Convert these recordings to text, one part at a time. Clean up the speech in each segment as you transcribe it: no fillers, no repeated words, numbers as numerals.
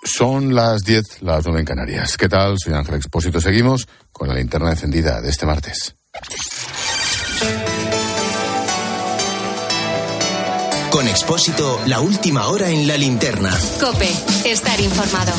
Son las 10, las 9 en Canarias. ¿Qué tal? Soy Ángel Expósito. Seguimos con la linterna encendida de este martes. Con Expósito, la última hora en la linterna. COPE, estar informado.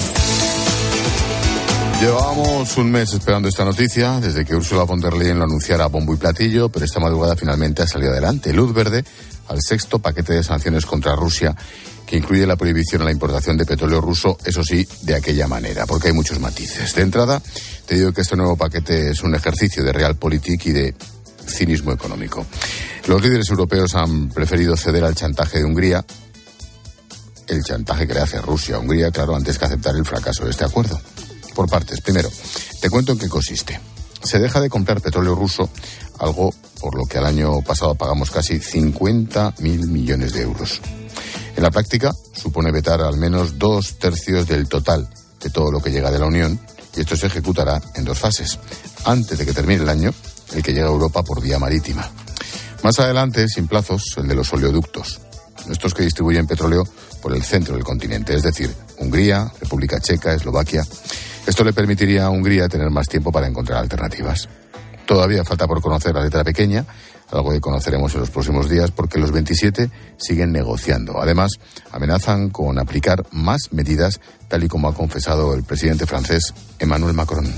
Llevábamos un mes esperando esta noticia, desde que Ursula von der Leyen lo anunciara a bombo y platillo, pero esta madrugada finalmente ha salido adelante. Luz verde al sexto paquete de sanciones contra Rusia, que incluye la prohibición a la importación de petróleo ruso, eso sí, de aquella manera, porque hay muchos matices. De entrada, te digo que este nuevo paquete es un ejercicio de realpolitik y de cinismo económico. Los líderes europeos han preferido ceder al chantaje de Hungría, el chantaje que le hace Rusia a Hungría, claro, antes que aceptar el fracaso de este acuerdo. Por partes. Primero, te cuento en qué consiste. Se deja de comprar petróleo ruso, algo por lo que al año pasado pagamos casi 50.000 millones de euros. En la práctica, supone vetar al menos 2/3 del total de todo lo que llega de la Unión, y esto se ejecutará en 2 fases. Antes de que termine el año, el que llega a Europa por vía marítima. Más adelante, sin plazos, el de los oleoductos. Estos que distribuyen petróleo por el centro del continente, es decir, Hungría, República Checa, Eslovaquia. Esto le permitiría a Hungría tener más tiempo para encontrar alternativas. Todavía falta por conocer la letra pequeña, algo que conoceremos en los próximos días, porque los 27 siguen negociando. Además, amenazan con aplicar más medidas, tal y como ha confesado el presidente francés Emmanuel Macron.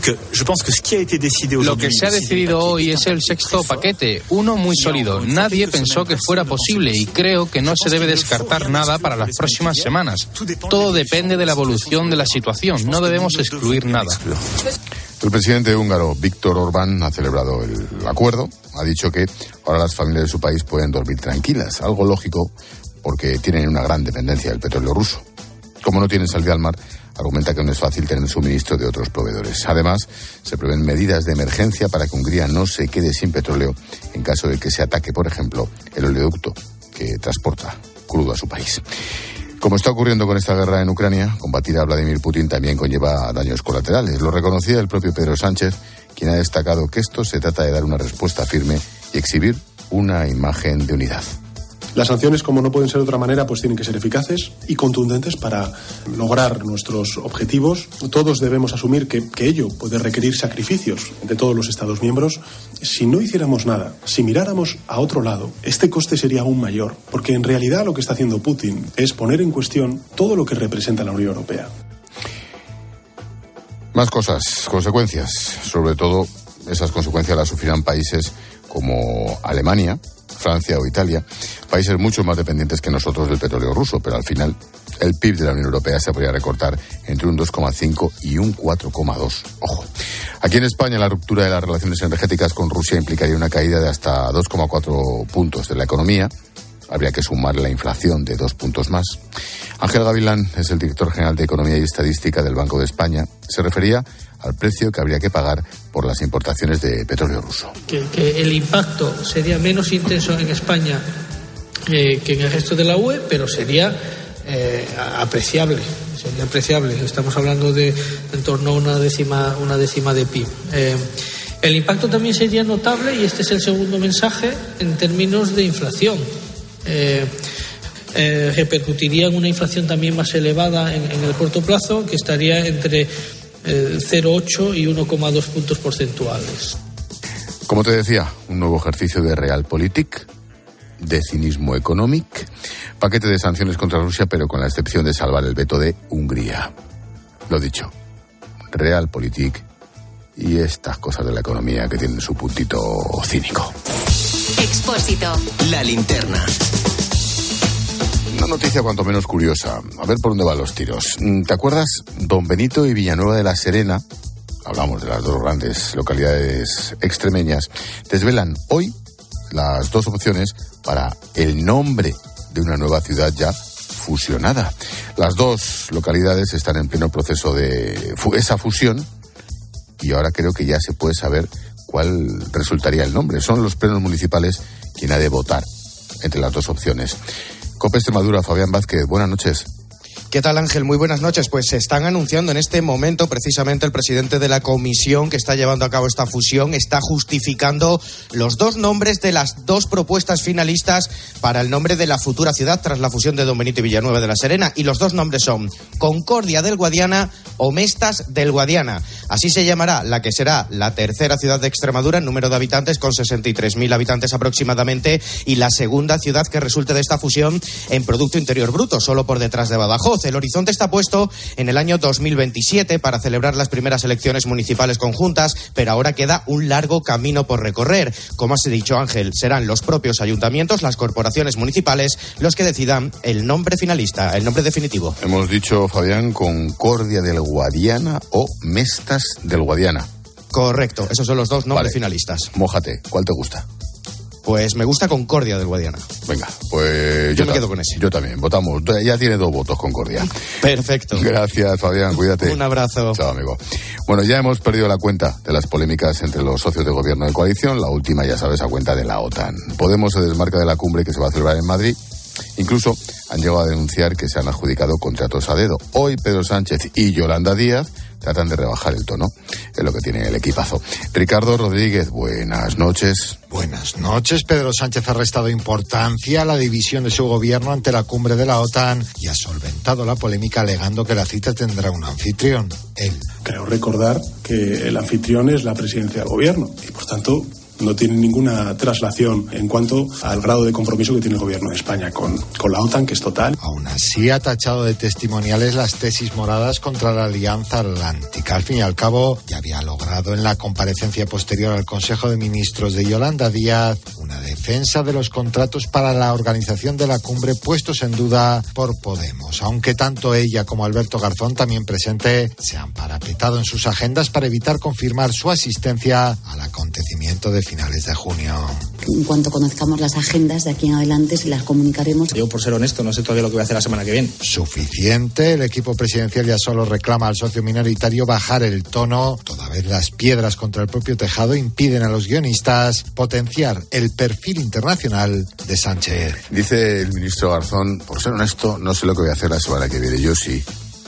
Lo que se ha decidido hoy es el sexto paquete, uno muy sólido. Nadie pensó que fuera posible y creo que no se debe descartar nada para las próximas semanas. Todo depende de la evolución de la situación, no debemos excluir nada. El presidente húngaro Viktor Orbán ha celebrado el acuerdo. Ha dicho que ahora las familias de su país pueden dormir tranquilas, algo lógico porque tienen una gran dependencia del petróleo ruso. Como no tienen salida al mar, argumenta que no es fácil tener suministro de otros proveedores. Además, se prevén medidas de emergencia para que Hungría no se quede sin petróleo en caso de que se ataque, por ejemplo, el oleoducto que transporta crudo a su país. Como está ocurriendo con esta guerra en Ucrania, combatir a Vladimir Putin también conlleva daños colaterales. Lo reconocía el propio Pedro Sánchez, quien ha destacado que esto se trata de dar una respuesta firme y exhibir una imagen de unidad. Las sanciones, como no pueden ser de otra manera, pues tienen que ser eficaces y contundentes para lograr nuestros objetivos. Todos debemos asumir que ello puede requerir sacrificios de todos los Estados miembros. Si no hiciéramos nada, si miráramos a otro lado, este coste sería aún mayor, porque en realidad lo que está haciendo Putin es poner en cuestión todo lo que representa la Unión Europea. Más cosas, consecuencias. Sobre todo, esas consecuencias las sufrirán países como Alemania, Francia o Italia, países mucho más dependientes que nosotros del petróleo ruso, pero al final el PIB de la Unión Europea se podría recortar entre un 2,5 y un 4,2. Ojo. Aquí en España la ruptura de las relaciones energéticas con Rusia implicaría una caída de hasta 2,4 puntos de la economía. Habría que sumar la inflación de 2 puntos más. Ángel Gavilán es el director general de Economía y Estadística del Banco de España. Se refería al precio que habría que pagar por las importaciones de petróleo ruso. Que el impacto sería menos intenso en España que en el resto de la UE, pero sería apreciable. Sería apreciable. Estamos hablando de en torno a una décima de PIB. El impacto también sería notable, y este es el segundo mensaje, en términos de inflación. Repercutiría en una inflación también más elevada en el corto plazo, que estaría entre 0,8 y 1,2 puntos porcentuales. Como te decía, un nuevo ejercicio de realpolitik, de cinismo económico, paquete de sanciones contra Rusia, pero con la excepción de salvar el veto de Hungría. Lo dicho, realpolitik y estas cosas de la economía que tienen su puntito cínico. Expósito. La linterna. Una noticia cuanto menos curiosa. A ver por dónde van los tiros. ¿Te acuerdas? Don Benito y Villanueva de la Serena, hablamos de las dos grandes localidades extremeñas, desvelan hoy las dos opciones para el nombre de una nueva ciudad ya fusionada. Las dos localidades están en pleno proceso de esa fusión y ahora creo que ya se puede saber cuál resultaría el nombre. Son los plenos municipales quien ha de votar entre las dos opciones. COPE Extremadura, Fabián Vázquez, buenas noches. ¿Qué tal, Ángel? Muy buenas noches. Pues se están anunciando en este momento, precisamente el presidente de la comisión que está llevando a cabo esta fusión está justificando los dos nombres de las dos propuestas finalistas para el nombre de la futura ciudad tras la fusión de Don Benito y Villanueva de la Serena. Y los dos nombres son Concordia del Guadiana o Mestas del Guadiana. Así se llamará la que será la tercera ciudad de Extremadura en número de habitantes, con 63.000 habitantes aproximadamente, y la segunda ciudad que resulte de esta fusión en Producto Interior Bruto, solo por detrás de Badajoz. El horizonte está puesto en el año 2027 para celebrar las primeras elecciones municipales conjuntas, pero ahora queda un largo camino por recorrer. Como has dicho, Ángel, serán los propios ayuntamientos, las corporaciones municipales, los que decidan el nombre finalista, el nombre definitivo. Hemos dicho, Fabián, Concordia del Guadiana o Mestas del Guadiana. Correcto, esos son los dos nombres finalistas. Mójate, ¿cuál te gusta? Pues me gusta Concordia del Guadiana. Venga, pues yo me quedo con ese. Yo también, votamos. Ya tiene 2 votos Concordia. Perfecto. Gracias, Fabián, cuídate. Un abrazo. Chao, amigo. Bueno, ya hemos perdido la cuenta de las polémicas entre los socios de gobierno de coalición. La última, ya sabes, a cuenta de la OTAN. Podemos se desmarca de la cumbre que se va a celebrar en Madrid. Incluso han llegado a denunciar que se han adjudicado contratos a dedo. Hoy Pedro Sánchez y Yolanda Díaz tratan de rebajar el tono. Es lo que tiene el equipazo. Ricardo Rodríguez, buenas noches. Buenas noches. Pedro Sánchez ha restado importancia a la división de su gobierno ante la cumbre de la OTAN y ha solventado la polémica alegando que la cita tendrá un anfitrión, él. Creo recordar que el anfitrión es la presidencia del gobierno y, por tanto, no tiene ninguna traslación en cuanto al grado de compromiso que tiene el gobierno de España con la OTAN, que es total. Aún así ha tachado de testimoniales las tesis moradas contra la Alianza Atlántica. Al fin y al cabo, ya había logrado en la comparecencia posterior al Consejo de Ministros de Yolanda Díaz una defensa de los contratos para la organización de la cumbre puestos en duda por Podemos, aunque tanto ella como Alberto Garzón, también presente, se han parapetado en sus agendas para evitar confirmar su asistencia al acontecimiento de finales de junio. En cuanto conozcamos las agendas de aquí en adelante, se las comunicaremos. Yo, por ser honesto, no sé todavía lo que voy a hacer la semana que viene. Suficiente. El equipo presidencial ya solo reclama al socio minoritario bajar el tono. Toda vez las piedras contra el propio tejado impiden a los guionistas potenciar el perfil internacional de Sánchez. Dice el ministro Garzón, por ser honesto, no sé lo que voy a hacer la semana que viene. Yo sí.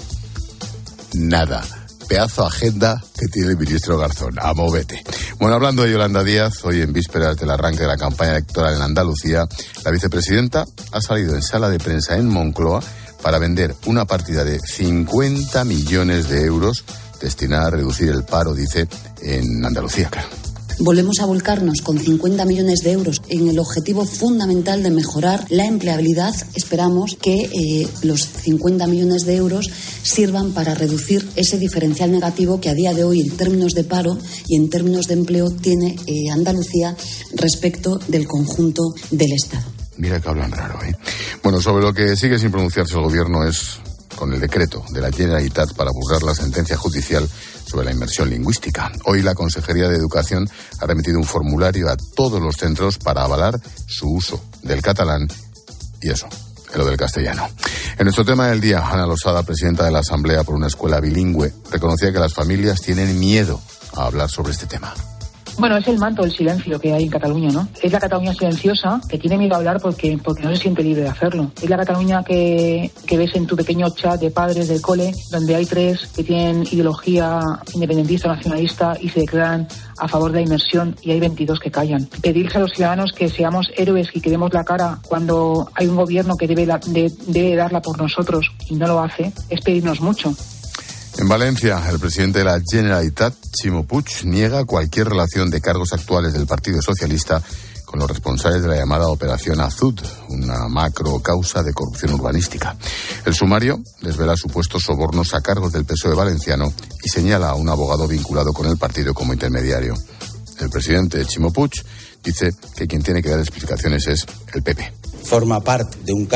Nada. Pedazo agenda que tiene el ministro Garzón. A movete. Bueno, hablando de Yolanda Díaz, hoy en vísperas del arranque de la campaña electoral en Andalucía, la vicepresidenta ha salido en sala de prensa en Moncloa para vender una partida de 50 millones de euros destinada a reducir el paro, dice, en Andalucía, claro. Volvemos a volcarnos con 50 millones de euros en el objetivo fundamental de mejorar la empleabilidad. Esperamos que los 50 millones de euros sirvan para reducir ese diferencial negativo que a día de hoy, en términos de paro y en términos de empleo, tiene Andalucía respecto del conjunto del Estado. Mira que hablan raro, ¿eh? Bueno, sobre lo que sigue sin pronunciarse el gobierno es con el decreto de la Generalitat para burlar la sentencia judicial sobre la inmersión lingüística. Hoy la Consejería de Educación ha remitido un formulario a todos los centros para avalar su uso del catalán y eso, lo del castellano. En nuestro tema del día, Ana Losada, presidenta de la Asamblea por una Escuela Bilingüe, reconocía que las familias tienen miedo a hablar sobre este tema. Bueno, es el manto del silencio que hay en Cataluña, ¿no? Es la Cataluña silenciosa que tiene miedo a hablar porque no se siente libre de hacerlo. Es la Cataluña que ves en tu pequeño chat de padres del cole, donde hay 3 que tienen ideología independentista o nacionalista y se declaran a favor de la inmersión y hay 22 que callan. Pedirles a los ciudadanos que seamos héroes y que demos la cara cuando hay un gobierno que debe darla por nosotros y no lo hace, es pedirnos mucho. En Valencia, el presidente de la Generalitat, Ximo Puig, niega cualquier relación de cargos actuales del Partido Socialista con los responsables de la llamada Operación Azud, una macro causa de corrupción urbanística. El sumario desvela supuestos sobornos a cargos del PSOE valenciano y señala a un abogado vinculado con el partido como intermediario. El presidente Ximo Puig dice que quien tiene que dar explicaciones es el PP. Forma parte de un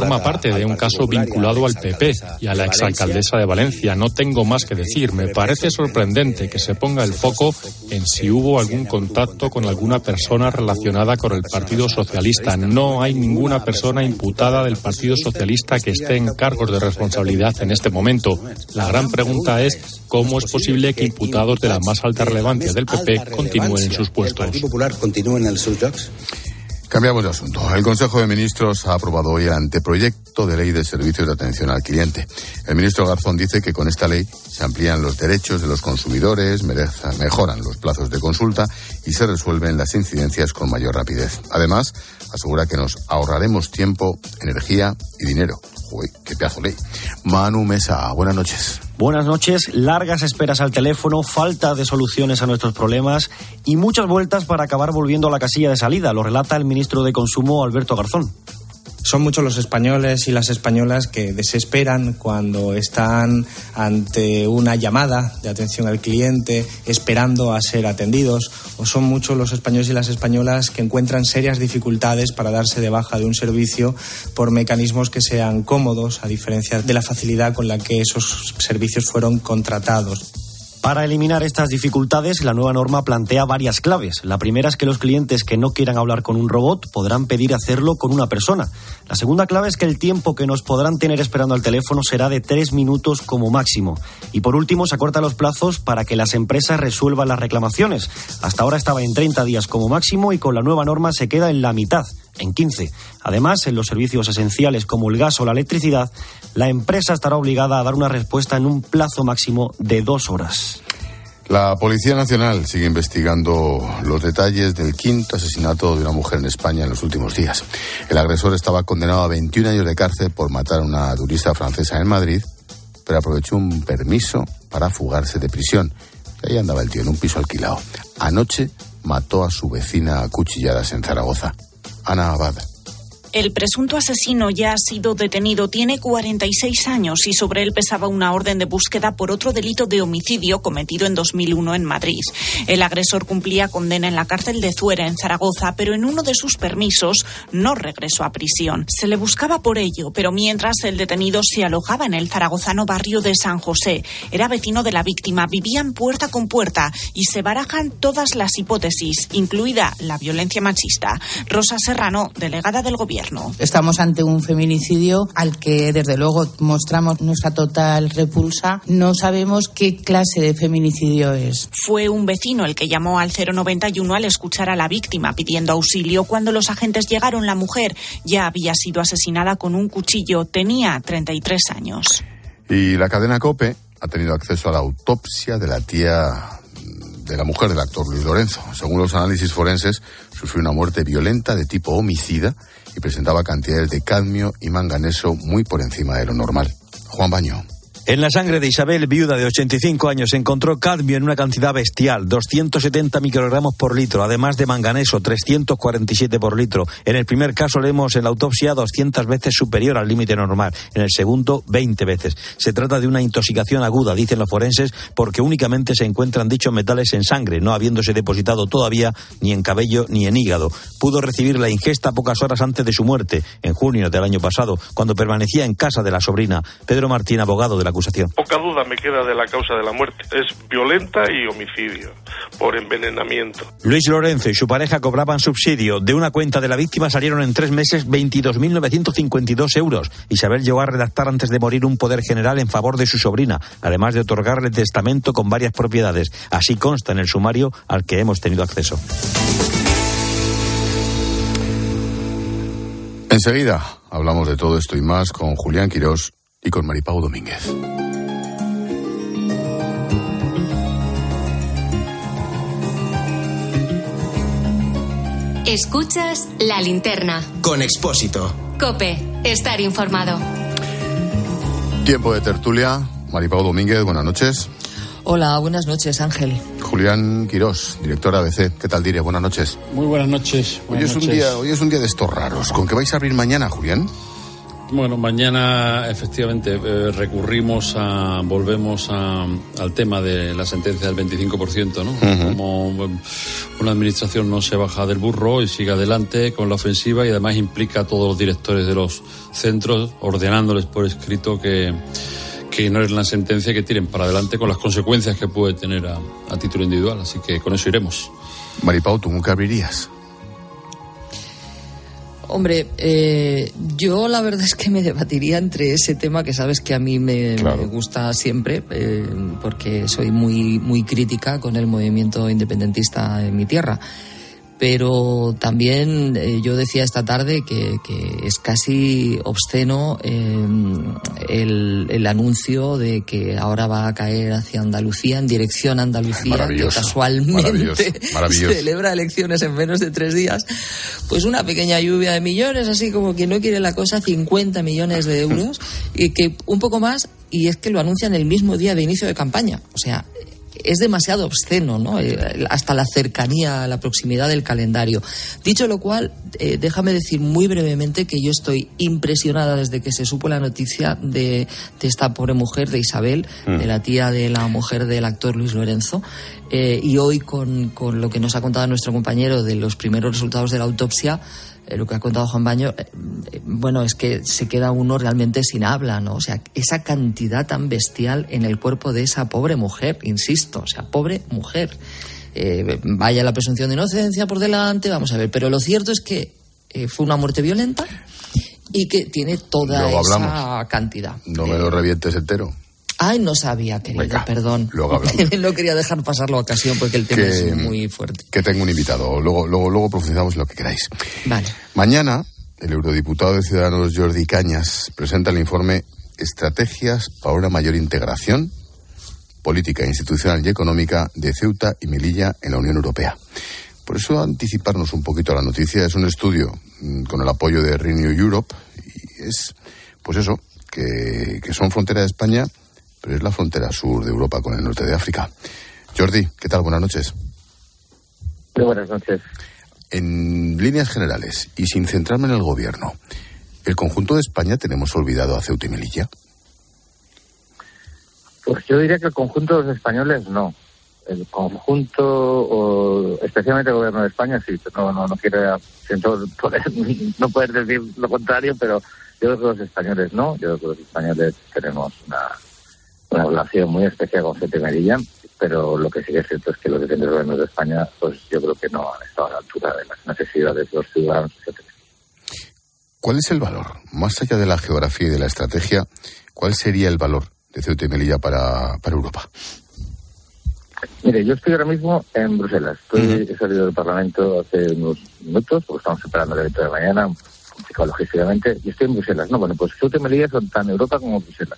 caso vinculado al PP y a la exalcaldesa de Valencia. No tengo más que decir. Me parece sorprendente que se ponga el foco en si hubo algún contacto con alguna persona relacionada con el Partido Socialista. No hay ninguna persona imputada del Partido Socialista que esté en cargos de responsabilidad en este momento. La gran pregunta es cómo es posible que imputados de la más alta relevancia del PP continúen en sus puestos. Cambiamos de asunto. El Consejo de Ministros ha aprobado hoy el anteproyecto de ley de servicios de atención al cliente. El ministro Garzón dice que con esta ley se amplían los derechos de los consumidores, mejoran los plazos de consulta y se resuelven las incidencias con mayor rapidez. Además, asegura que nos ahorraremos tiempo, energía y dinero. Uy, qué pedazo de ley. Manu Mesa, buenas noches. Buenas noches. Largas esperas al teléfono, falta de soluciones a nuestros problemas y muchas vueltas para acabar volviendo a la casilla de salida, lo relata el ministro de Consumo, Alberto Garzón. Son muchos los españoles y las españolas que desesperan cuando están ante una llamada de atención al cliente, esperando a ser atendidos, o son muchos los españoles y las españolas que encuentran serias dificultades para darse de baja de un servicio por mecanismos que sean cómodos, a diferencia de la facilidad con la que esos servicios fueron contratados. Para eliminar estas dificultades, la nueva norma plantea varias claves. La primera es que los clientes que no quieran hablar con un robot podrán pedir hacerlo con una persona. La segunda clave es que el tiempo que nos podrán tener esperando al teléfono será de 3 minutos como máximo. Y por último, se acortan los plazos para que las empresas resuelvan las reclamaciones. Hasta ahora estaba en 30 días como máximo y con la nueva norma se queda en la mitad, en 15. Además, en los servicios esenciales como el gas o la electricidad, la empresa estará obligada a dar una respuesta en un plazo máximo de 2 horas. La Policía Nacional sigue investigando los detalles del quinto asesinato de una mujer en España en los últimos días. El agresor estaba condenado a 21 años de cárcel por matar a una turista francesa en Madrid, pero aprovechó un permiso para fugarse de prisión. Y ahí andaba el tío en un piso alquilado. Anoche mató a su vecina a cuchilladas en Zaragoza. Ana Abad. El presunto asesino ya ha sido detenido, tiene 46 años y sobre él pesaba una orden de búsqueda por otro delito de homicidio cometido en 2001 en Madrid. El agresor cumplía condena en la cárcel de Zuera, en Zaragoza, pero en uno de sus permisos no regresó a prisión. Se le buscaba por ello, pero mientras el detenido se alojaba en el zaragozano barrio de San José. Era vecino de la víctima, vivían puerta con puerta y se barajan todas las hipótesis, incluida la violencia machista. Rosa Serrano, delegada del Gobierno. Estamos ante un feminicidio al que desde luego mostramos nuestra total repulsa. No sabemos qué clase de feminicidio es. Fue un vecino el que llamó al 091 al escuchar a la víctima pidiendo auxilio. Cuando los agentes llegaron, la mujer ya había sido asesinada con un cuchillo. Tenía 33 años. Y la cadena COPE ha tenido acceso a la autopsia de la tía de la mujer del actor Luis Lorenzo. Según los análisis forenses, sufrió una muerte violenta de tipo homicida y presentaba cantidades de cadmio y manganeso muy por encima de lo normal. Juan Baño. En la sangre de Isabel, viuda de 85 años, se encontró cadmio en una cantidad bestial, 270 microgramos por litro, además de manganeso, 347 por litro. En el primer caso leemos en la autopsia 200 veces superior al límite normal, en el segundo 20 veces. Se trata de una intoxicación aguda, dicen los forenses, porque únicamente se encuentran dichos metales en sangre, no habiéndose depositado todavía ni en cabello ni en hígado. Pudo recibir la ingesta pocas horas antes de su muerte, en junio del año pasado, cuando permanecía en casa de la sobrina. Pedro Martín, abogado de la acusación. Poca duda me queda de la causa de la muerte. Es violenta y homicidio por envenenamiento. Luis Lorenzo y su pareja cobraban subsidio. De una cuenta de la víctima salieron en 3 meses 22.952 euros. Isabel llegó a redactar antes de morir un poder general en favor de su sobrina, además de otorgarle testamento con varias propiedades. Así consta en el sumario al que hemos tenido acceso. Enseguida hablamos de todo esto y más con Julián Quirós y con Maripau Domínguez. Escuchas La Linterna. Con Expósito. COPE. Estar informado. Tiempo de tertulia. Maripau Domínguez, buenas noches. Hola, buenas noches, Ángel. Julián Quirós, director ABC. ¿Qué tal, Dire? Buenas noches. Muy buenas noches. Hoy es un día de estos raros. ¿Con qué vais a abrir mañana, Julián? Bueno, mañana efectivamente volvemos al tema de la sentencia del 25%, ¿no? Uh-huh. Como una administración no se baja del burro y sigue adelante con la ofensiva y además implica a todos los directores de los centros ordenándoles por escrito que no es la sentencia, que tiren para adelante con las consecuencias que puede tener a título individual. Así que con eso iremos. Maripau, ¿tú nunca abrirías? Hombre, yo la verdad es que me debatiría entre ese tema que sabes que a mí me gusta siempre, porque soy muy, muy crítica con el movimiento independentista en mi tierra. pero también yo decía esta tarde que es casi obsceno el anuncio de que ahora va a caer hacia Andalucía, en dirección a Andalucía, que casualmente celebra elecciones en menos de 3 días, pues una pequeña lluvia de millones, así como quien no quiere la cosa, 50 millones de euros, y que un poco más, y es que lo anuncian el mismo día de inicio de campaña. O sea, es demasiado obsceno, ¿no? Hasta la cercanía, la proximidad del calendario. Dicho lo cual, déjame decir muy brevemente que yo estoy impresionada desde que se supo la noticia de esta pobre mujer, de Isabel, de la tía de la mujer del actor Luis Lorenzo, y hoy con lo que nos ha contado nuestro compañero de los primeros resultados de la autopsia, lo que ha contado Juan Baño, bueno, es que se queda uno realmente sin habla, ¿no? O sea, esa cantidad tan bestial en el cuerpo de esa pobre mujer, insisto, o sea, pobre mujer. Vaya la presunción de inocencia por delante, vamos a ver, pero lo cierto es que fue una muerte violenta y que tiene toda esa cantidad. No me lo revientes entero. Ay, no sabía, querido, venga, perdón. Luego hablamos. No quería dejar pasar la ocasión porque el tema es muy fuerte. Que tengo un invitado. Luego profundizamos en lo que queráis. Vale. Mañana, el eurodiputado de Ciudadanos Jordi Cañas presenta el informe Estrategias para una mayor integración política, institucional y económica de Ceuta y Melilla en la Unión Europea. Por eso, anticiparnos un poquito a la noticia, es un estudio con el apoyo de Renew Europe y es, pues eso, que son frontera de España, pero es la frontera sur de Europa con el norte de África. Jordi, ¿qué tal? Buenas noches. Muy buenas noches. En líneas generales, y sin centrarme en el gobierno, ¿el conjunto de España tenemos olvidado a Ceuta y Melilla? Pues yo diría que el conjunto de los españoles no. El conjunto, especialmente el gobierno de España, sí. No quiero, siento no poder decir lo contrario, pero yo creo que los españoles no. Yo creo que los españoles tenemos una relación muy especial con Ceuta y Melilla, pero lo que sí que es cierto es que los diferentes gobiernos de España, pues yo creo que no han estado a la altura de las necesidades de los ciudadanos, etcétera. ¿Cuál es el valor? Más allá de la geografía y de la estrategia, ¿cuál sería el valor de Ceuta y Melilla para Europa? Mire, yo estoy ahora mismo en Bruselas. He salido del Parlamento hace unos minutos, porque estamos preparando el evento de mañana, logísticamente, y estoy en Bruselas. No, bueno, pues Ceuta y Melilla son tan Europa como Bruselas.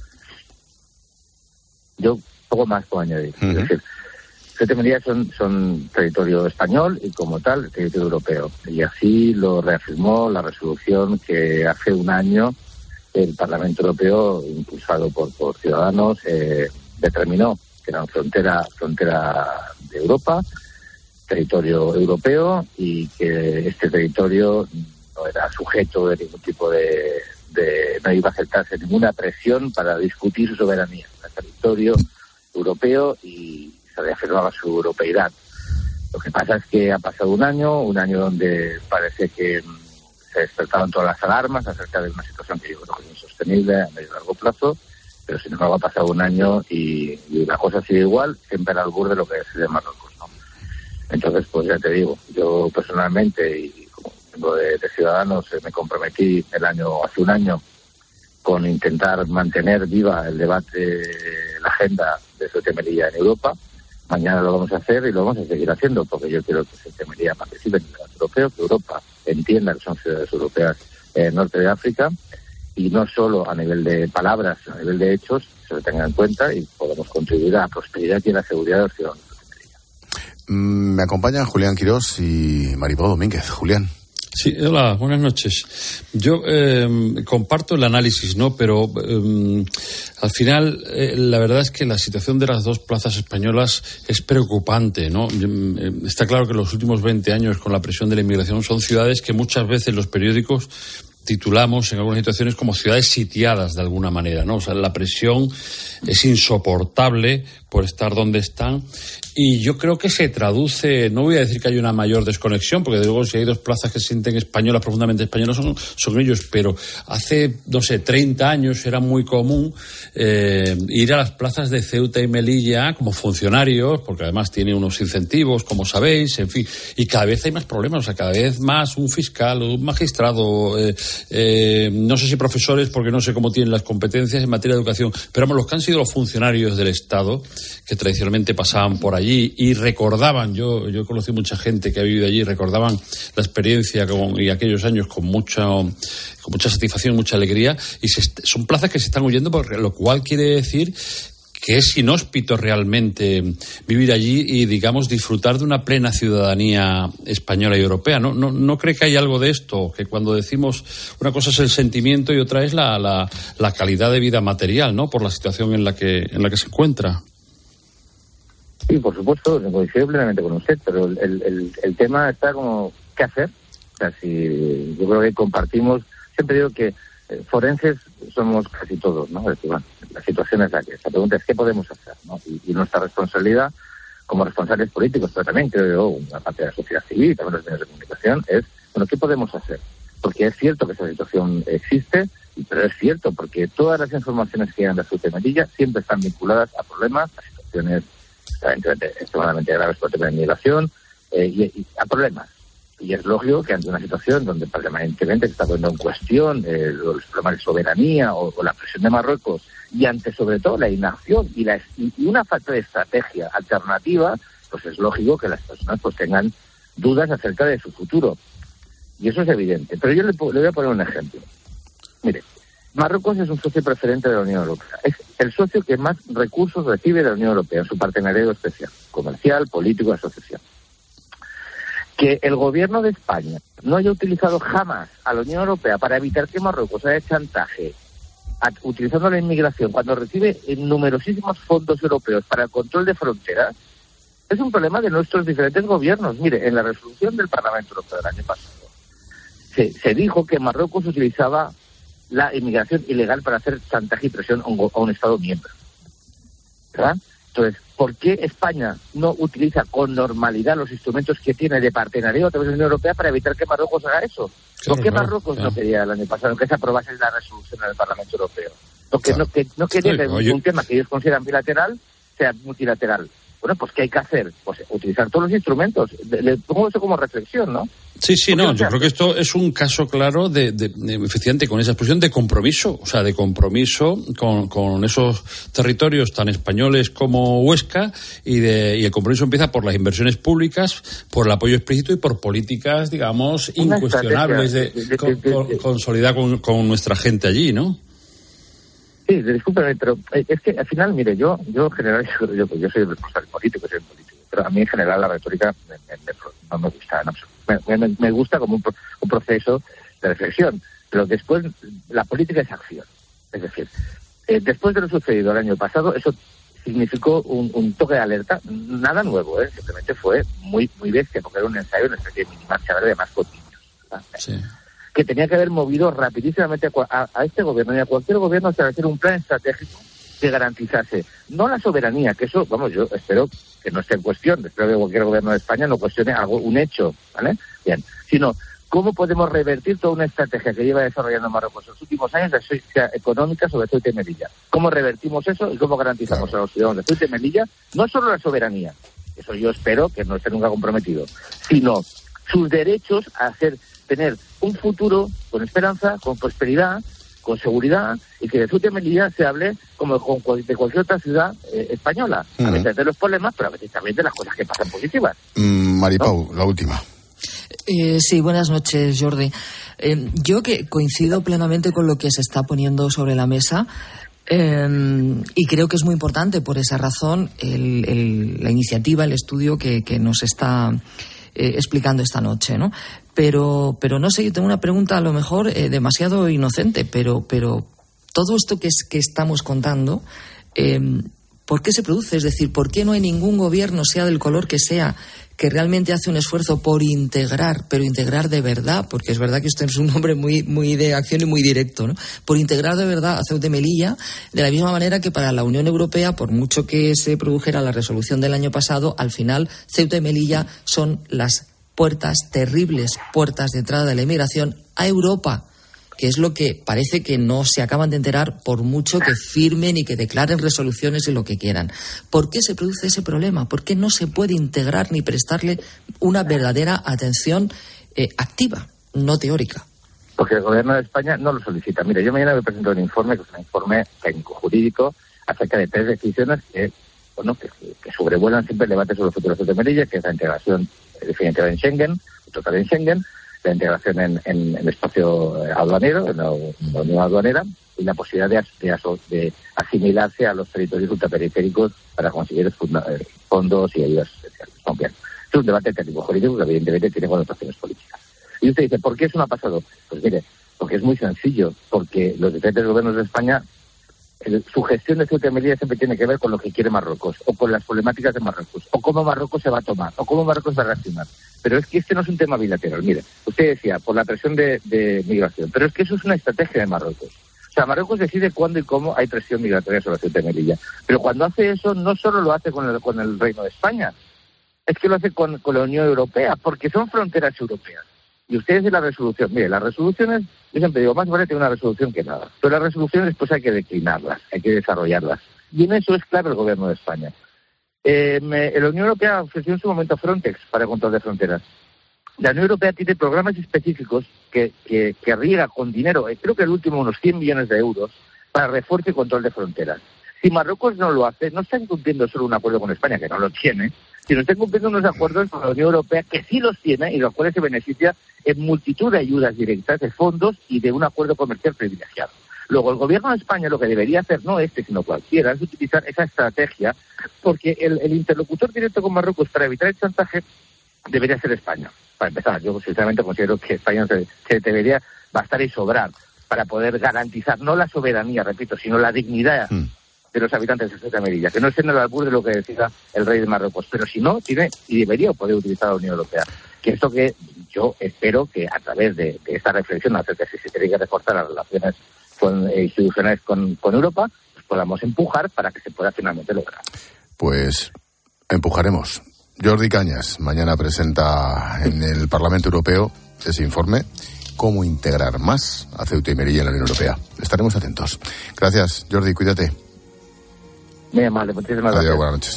Yo poco más puedo añadir. Es decir, Ceuta y Melilla son territorio español y como tal territorio europeo. Y así lo reafirmó la resolución que hace un año el Parlamento Europeo, impulsado por Ciudadanos, determinó que era frontera de Europa, territorio europeo, y que este territorio no era sujeto de ningún tipo de no iba a aceptarse ninguna presión para discutir su soberanía. Era territorio europeo y se reafirmaba su europeidad. Lo que pasa es que ha pasado un año donde parece que se despertaron todas las alarmas acerca de una situación que yo creo que es insostenible a medio y largo plazo, pero sin embargo ha pasado un año y la cosa sigue igual, siempre al albur de lo que es de Marruecos, ¿no? Entonces, pues ya te digo, yo personalmente y como miembro de Ciudadanos me comprometí hace un año con intentar mantener viva el debate, la agenda de Ceuta y Melilla en Europa. Mañana lo vamos a hacer y lo vamos a seguir haciendo, porque yo quiero que Ceuta y Melilla participe en el debate europeo, que Europa entienda que son ciudades europeas en el norte de África, y no solo a nivel de palabras, a nivel de hechos, se lo tenga en cuenta y podemos contribuir a la prosperidad y a la seguridad de los ciudadanos. Me acompañan Julián Quirós y Maripó Domínguez. Julián. Sí, hola, buenas noches. Yo comparto el análisis, ¿no? Pero al final la verdad es que la situación de las dos plazas españolas es preocupante, ¿no? Está claro que los últimos 20 años con la presión de la inmigración son ciudades que muchas veces los periódicos titulamos en algunas situaciones como ciudades sitiadas de alguna manera, ¿no? O sea, la presión es insoportable por estar donde están. Y yo creo que se traduce, no voy a decir que hay una mayor desconexión, porque de luego si hay dos plazas que se sienten españolas, profundamente españolas, son ellos, pero hace, 30 años era muy común ir a las plazas de Ceuta y Melilla como funcionarios, porque además tiene unos incentivos, como sabéis, en fin, y cada vez hay más problemas, o sea, cada vez más un fiscal, un magistrado, no sé si profesores, porque no sé cómo tienen las competencias en materia de educación, pero vamos, los que han sido los funcionarios del Estado, que tradicionalmente pasaban por allí y recordaban, yo he conocido mucha gente que ha vivido allí, recordaban la experiencia y aquellos años con mucha satisfacción, mucha alegría, y son plazas que se están huyendo, lo cual quiere decir que es inhóspito realmente vivir allí y, digamos, disfrutar de una plena ciudadanía española y europea. ¿No cree que hay algo de esto? Que cuando decimos una cosa es el sentimiento y otra es la calidad de vida material, ¿no? Por la situación en la que se encuentra. Sí, por supuesto, coincido plenamente con usted, pero el tema está como, ¿qué hacer? O sea, si yo creo que compartimos, siempre digo que forenses somos casi todos, ¿no? Es decir, bueno, la situación es la pregunta es ¿qué podemos hacer? ¿No? Y nuestra responsabilidad como responsables políticos, pero también creo yo una parte de la sociedad civil y también los medios de comunicación es, bueno, ¿qué podemos hacer? Porque es cierto que esa situación existe, pero es cierto porque todas las informaciones que llegan de Ceuta y Melilla siempre están vinculadas a problemas, a situaciones extremadamente graves por el tema de migración y a problemas. Y es lógico que ante una situación donde permanentemente se está poniendo en cuestión los problemas de soberanía o la presión de Marruecos y ante sobre todo la inacción y una falta de estrategia alternativa, pues es lógico que las personas pues tengan dudas acerca de su futuro. Y eso es evidente. Pero yo le voy a poner un ejemplo. Mire, Marruecos es un socio preferente de la Unión Europea. Es el socio que más recursos recibe de la Unión Europea en su partenariado especial, comercial, político, de asociación. Que el gobierno de España no haya utilizado jamás a la Unión Europea para evitar que Marruecos haga chantaje utilizando la inmigración cuando recibe numerosísimos fondos europeos para el control de fronteras, es un problema de nuestros diferentes gobiernos. Mire, en la resolución del Parlamento Europeo del año pasado se dijo que Marruecos utilizaba la inmigración ilegal para hacer chantaje y presión a un Estado miembro, ¿verdad? Entonces, ¿por qué España no utiliza con normalidad los instrumentos que tiene de partenariado a través de la Unión Europea para evitar que Marruecos haga eso? ¿Por qué Marruecos no quería el año pasado que se aprobase la resolución en el Parlamento Europeo? Porque no quería que un tema que ellos consideran bilateral sea multilateral. Bueno, pues ¿qué hay que hacer? Pues utilizar todos los instrumentos. Le pongo eso como reflexión, ¿no? Sí, no, yo creo que esto es un caso claro de efectivamente, con esa expresión de compromiso, o sea, de compromiso con esos territorios tan españoles como Huesca y el compromiso empieza por las inversiones públicas, por el apoyo explícito y por políticas, digamos, incuestionables de consolidar con nuestra gente allí, ¿no? Sí, discúlpeme, pero es que al final, mire, yo en general, yo soy responsable político, pero a mí en general la retórica no me gusta en absoluto. Me gusta como un proceso de reflexión, pero después la política es acción. Es decir, después de lo sucedido el año pasado, eso significó un toque de alerta, nada nuevo, simplemente fue muy bestia, porque era un ensayo, una especie de mini marcha verde de más con niños, ¿verdad? Sí. Que tenía que haber movido rapidísimamente a este gobierno y a cualquier gobierno a establecer un plan estratégico que garantizase no la soberanía, que eso, vamos, yo espero que no esté en cuestión, espero que cualquier gobierno de España no cuestione un hecho, ¿vale? Bien, sino cómo podemos revertir toda una estrategia que lleva desarrollando Marruecos en los últimos años de asfixia económica sobre Ceuta y Melilla. ¿Cómo revertimos eso y cómo garantizamos a los ciudadanos de Ceuta y Melilla no solo la soberanía, eso yo espero que no esté nunca comprometido, sino sus derechos a tener un futuro con esperanza, con prosperidad, con seguridad, y que de Ceuta y Melilla se hable como de cualquier otra ciudad española, a veces de los problemas, pero a veces también de las cosas que pasan positivas. Maripau, ¿no? La última. Sí, buenas noches, Jordi. Yo que coincido plenamente con lo que se está poniendo sobre la mesa, y creo que es muy importante por esa razón la iniciativa, el estudio que nos está explicando esta noche, ¿no? Pero no sé, yo tengo una pregunta a lo mejor demasiado inocente, pero todo esto que estamos contando, ¿por qué se produce? Es decir, ¿por qué no hay ningún gobierno, sea del color que sea, que realmente hace un esfuerzo por integrar, pero integrar de verdad? Porque es verdad que usted es un hombre muy de acción y muy directo, ¿no? Por integrar de verdad a Ceuta y Melilla, de la misma manera que para la Unión Europea, por mucho que se produjera la resolución del año pasado, al final Ceuta y Melilla son las terribles puertas de entrada de la inmigración a Europa, que es lo que parece que no se acaban de enterar por mucho que firmen y que declaren resoluciones y lo que quieran. ¿Por qué se produce ese problema? ¿Por qué no se puede integrar ni prestarle una verdadera atención activa, no teórica? Porque el Gobierno de España no lo solicita. Mire, yo mañana me presento un informe, que es un informe técnico-jurídico, acerca de 3 decisiones que sobrevuelan siempre el debate sobre el futuro de Melilla, que es la integración definitiva en Schengen, total en Schengen, la integración en el espacio aduanero, en la unión aduanera, y la posibilidad de asimilarse a los territorios ultraperiféricos para conseguir fondos y ayudas especiales. No, bien. Es un debate técnico-jurídico que evidentemente tiene connotaciones políticas. Y usted dice, ¿por qué eso no ha pasado? Pues mire, porque es muy sencillo, porque los diferentes gobiernos de España, su gestión de Ceuta y Melilla siempre tiene que ver con lo que quiere Marruecos, o con las problemáticas de Marruecos, o cómo Marruecos se va a tomar, o cómo Marruecos va a reaccionar. Pero es que este no es un tema bilateral. Mire, usted decía, por la presión de migración, pero es que eso es una estrategia de Marruecos. O sea, Marruecos decide cuándo y cómo hay presión migratoria sobre Ceuta y Melilla. Pero cuando hace eso, no solo lo hace con el Reino de España, es que lo hace con la Unión Europea, porque son fronteras europeas. Y ustedes de la resolución, mire, las resoluciones, yo siempre digo, más vale tener una resolución que nada. Pero las resoluciones después hay que declinarlas, hay que desarrollarlas. Y en eso es clave el Gobierno de España. La Unión Europea ofreció en su momento Frontex para control de fronteras. La Unión Europea tiene programas específicos que riega con dinero, creo que el último unos 100 millones de euros, para refuerzo y control de fronteras. Si Marruecos no lo hace, no está incumpliendo solo un acuerdo con España, que no lo tiene, sino está cumpliendo unos acuerdos con la Unión Europea que sí los tiene y los cuales se beneficia en multitud de ayudas directas, de fondos y de un acuerdo comercial privilegiado. Luego, el Gobierno de España lo que debería hacer, no sino cualquiera, es utilizar esa estrategia, porque el interlocutor directo con Marruecos para evitar el chantaje debería ser España. Para empezar, yo sinceramente considero que España se debería bastar y sobrar para poder garantizar no la soberanía, repito, sino la dignidad de los habitantes de Ceuta y Melilla, que no estén al albur de lo que decida el rey de Marruecos, pero si no, tiene y debería poder utilizar la Unión Europea. Que esto que yo espero que a través de esta reflexión acerca de si se tiene que reforzar las relaciones institucionales con Europa, pues podamos empujar para que se pueda finalmente lograr. Pues empujaremos. Jordi Cañas mañana presenta en el Parlamento Europeo ese informe, cómo integrar más a Ceuta y Melilla en la Unión Europea. Estaremos atentos. Gracias, Jordi, cuídate. Muy amable, muchísimas gracias. Adiós, buenas noches.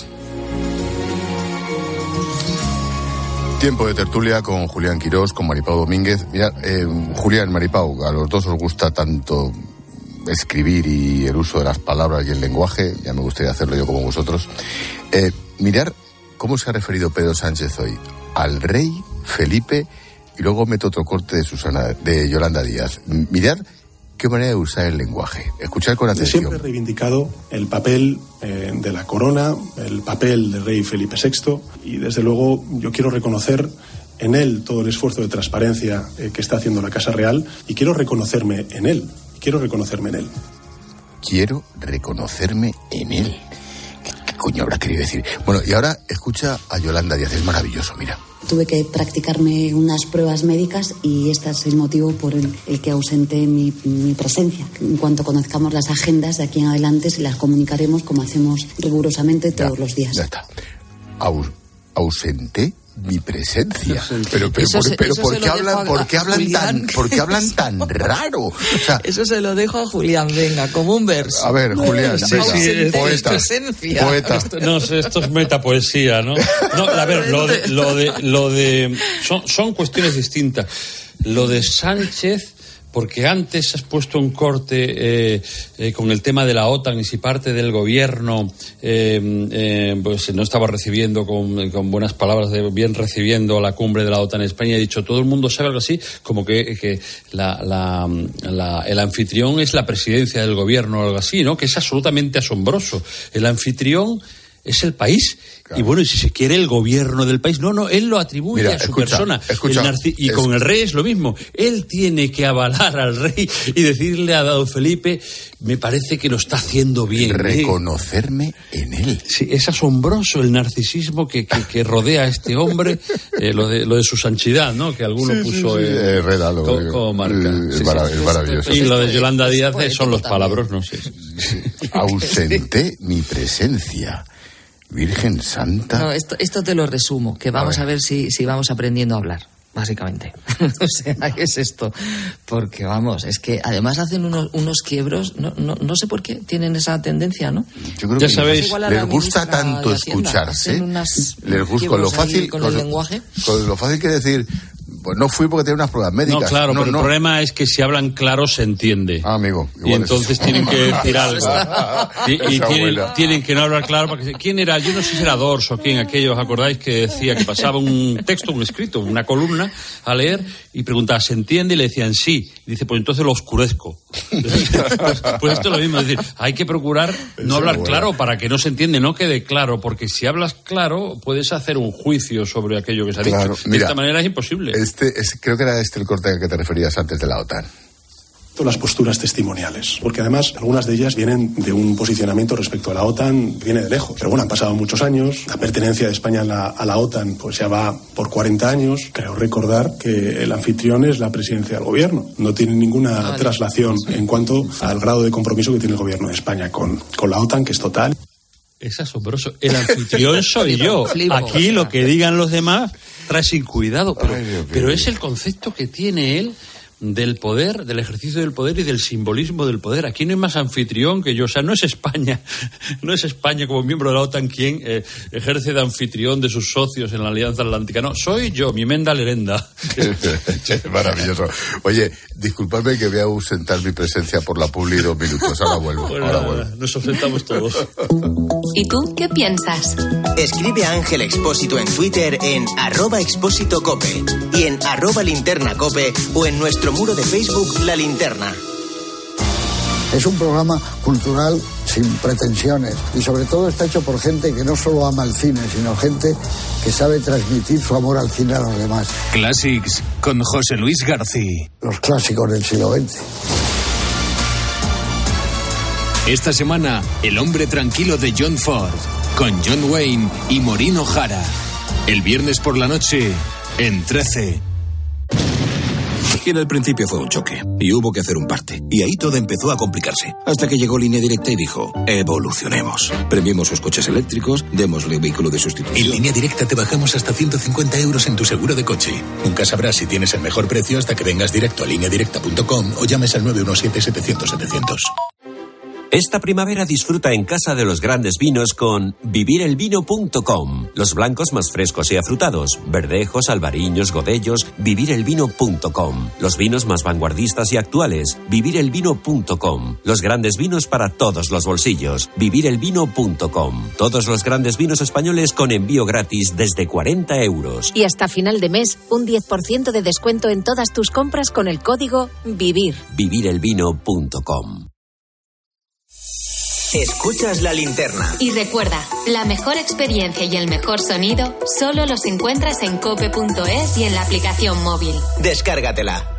Tiempo de tertulia con Julián Quirós, con Maripau Domínguez. Mira, Julián, Maripau, a los dos os gusta tanto escribir y el uso de las palabras y el lenguaje, ya me gustaría hacerlo yo como vosotros. Mirar cómo se ha referido Pedro Sánchez hoy al rey Felipe y luego meto otro corte de Yolanda Díaz. Mirad qué manera de usar el lenguaje. Escuchar con atención. Siempre he reivindicado el papel de la corona, el papel del rey Felipe VI, y desde luego yo quiero reconocer en él todo el esfuerzo de transparencia que está haciendo la Casa Real, y quiero reconocerme en él. Quiero reconocerme en él. ¿Qué coño habrá querido decir? Bueno, y ahora escucha a Yolanda Díaz, es maravilloso, mira. Tuve que practicarme unas pruebas médicas y este es el motivo por el que ausenté mi presencia. En cuanto conozcamos las agendas de aquí en adelante, se las comunicaremos como hacemos rigurosamente todos los días. Ya está. Ausenté mi presencia. Pero ¿por qué hablan tan raro? O sea, eso se lo dejo a Julián, venga, como un verso. A ver, Julián, poeta. No sé, esto es metapoesía, ¿no? No, a ver, son cuestiones distintas. Lo de Sánchez, porque antes has puesto un corte con el tema de la OTAN y si parte del gobierno pues no estaba recibiendo con buenas palabras, bien recibiendo la cumbre de la OTAN en España. He dicho, todo el mundo sabe algo así, como que el anfitrión es la presidencia del gobierno o algo así, ¿no? Que es absolutamente asombroso. El anfitrión es el país. Claro. Y bueno, y si se quiere, el gobierno del país. No, él lo atribuye a su persona. Y con el rey es lo mismo. Él tiene que avalar al rey y decirle a don Felipe, me parece que lo está haciendo bien. Reconocerme en él. Sí, es asombroso el narcisismo que rodea a este hombre, lo de su sanchidad, ¿no? Que alguno puso como marca. Es maravilloso. Y lo de Yolanda Díaz son los palabras, no sé. Ausenté mi presencia. Virgen Santa. No, esto te lo resumo, que vamos a ver si vamos aprendiendo a hablar, básicamente. O sea, ¿qué es esto? Porque vamos, es que además hacen unos quiebros, no sé por qué tienen esa tendencia, ¿no? Yo creo que sabéis, les gusta tanto escucharse, les gusta con lo fácil, con el lenguaje. Con lo fácil que decir, Pues no fui porque tenía unas pruebas médicas. No, claro, pero el problema es que si hablan claro se entiende. Amigo. Y entonces tienen que decir algo. Y tienen que no hablar claro. Porque, ¿quién era? Yo no sé si era Dors o quién, aquellos, ¿os acordáis? Que decía que pasaba un texto, un escrito, una columna a leer y preguntaba, ¿se entiende? Y le decían sí. Y dice, pues entonces lo oscurezco. Pues esto es lo mismo, es decir, hay que procurar no hablar claro para que no se entiende, no quede claro, porque si hablas claro puedes hacer un juicio sobre aquello que se ha dicho. De esta manera es imposible. Creo que era el corte al que te referías antes de la OTAN. Las posturas testimoniales, porque además algunas de ellas vienen de un posicionamiento respecto a la OTAN, viene de lejos. Pero bueno, han pasado muchos años, la pertenencia de España a la OTAN pues ya va por 40 años. Creo recordar que el anfitrión es la presidencia del gobierno. No tiene ninguna traslación en cuanto al grado de compromiso que tiene el gobierno de España con la OTAN, que es total. Es asombroso. El anfitrión soy yo. Aquí lo que digan los demás trae sin cuidado, pero es el concepto que tiene él del poder, del ejercicio del poder y del simbolismo del poder. Aquí no hay más anfitrión que yo. O sea, no es España como miembro de la OTAN quien ejerce de anfitrión de sus socios en la Alianza Atlántica. No, soy yo, mi Menda Lerenda. Maravilloso. Oye, disculpadme que voy a ausentar mi presencia por la publi 2 minutos. Ahora vuelvo. Nos ausentamos todos. ¿Y tú qué piensas? Escribe a Ángel Expósito en Twitter en @expósitocope y en @linternacope o en nuestro muro de Facebook La Linterna. Es un programa cultural sin pretensiones y sobre todo está hecho por gente que no solo ama el cine, sino gente que sabe transmitir su amor al cine a los demás. Classics con José Luis García. Los clásicos del siglo XX. Esta semana, El hombre tranquilo de John Ford, con John Wayne y Maureen O'Hara. El viernes por la noche, en 13. Y en el principio fue un choque, y hubo que hacer un parte. Y ahí todo empezó a complicarse. Hasta que llegó Línea Directa y dijo, evolucionemos. Premiemos sus coches eléctricos, démosle un vehículo de sustitución. En Línea Directa te bajamos hasta 150 euros en tu seguro de coche. Nunca sabrás si tienes el mejor precio hasta que vengas directo a lineadirecta.com o llames al 917-700-700. Esta primavera disfruta en Casa de los Grandes Vinos con vivirelvino.com. Los blancos más frescos y afrutados, verdejos, albariños, godellos, vivirelvino.com. Los vinos más vanguardistas y actuales, vivirelvino.com. Los grandes vinos para todos los bolsillos, vivirelvino.com. Todos los grandes vinos españoles con envío gratis desde 40 euros. Y hasta final de mes, un 10% de descuento en todas tus compras con el código VIVIR. vivirelvino.com. Escuchas La Linterna. Y recuerda, la mejor experiencia y el mejor sonido solo los encuentras en cope.es y en la aplicación móvil. Descárgatela.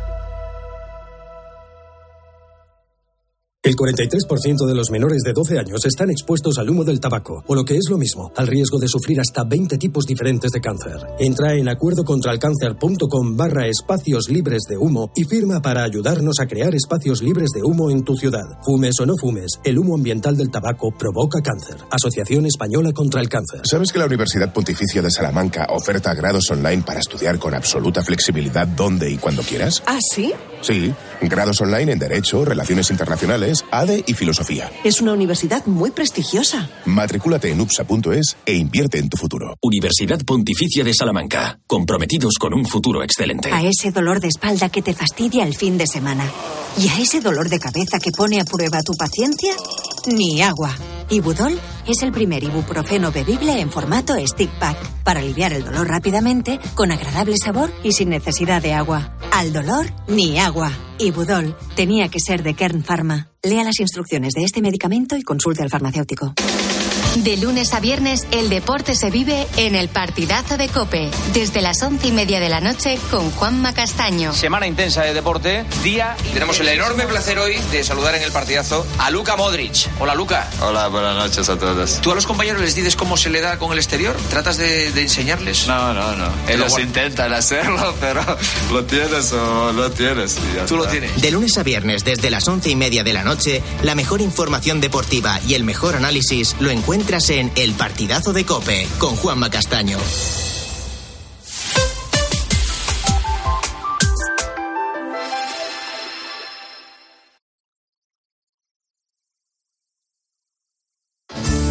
El 43% de los menores de 12 años están expuestos al humo del tabaco, o lo que es lo mismo, al riesgo de sufrir hasta 20 tipos diferentes de cáncer. Entra en acuerdocontralcáncer.com/espacios libres de humo y firma para ayudarnos a crear espacios libres de humo en tu ciudad. Fumes o no fumes, el humo ambiental del tabaco provoca cáncer. Asociación Española contra el Cáncer. ¿Sabes que la Universidad Pontificia de Salamanca oferta grados online para estudiar con absoluta flexibilidad donde y cuando quieras? ¿Ah, sí? Sí, grados online en Derecho, Relaciones Internacionales, ADE y Filosofía. Es una universidad muy prestigiosa. Matricúlate en UPSA.es e invierte en tu futuro. Universidad Pontificia de Salamanca. Comprometidos con un futuro excelente. A ese dolor de espalda que te fastidia el fin de semana. Y a ese dolor de cabeza que pone a prueba tu paciencia, ni agua. Ibudol es el primer ibuprofeno bebible en formato stick pack para aliviar el dolor rápidamente, con agradable sabor y sin necesidad de agua. Al dolor, ni agua. Ibudol tenía que ser de Kern Pharma. Lea las instrucciones de este medicamento y consulte al farmacéutico. De lunes a viernes, el deporte se vive en el partidazo de COPE. Desde las 11:30 de la noche con Juanma Castaño. Semana intensa de deporte, día... Tenemos el enorme placer hoy de saludar en el partidazo a Luka Modric. Hola, Luka. Hola, buenas noches a todos. ¿Tú a los compañeros les dices cómo se le da con el exterior? ¿Tratas de enseñarles? No. Ellos intentan hacerlo, pero lo tienes o lo tienes. Tú lo tienes. De lunes a viernes, desde las 11:30 de la noche, la mejor información deportiva y el mejor análisis lo encuentras en El Partidazo de COPE, con Juanma Castaño.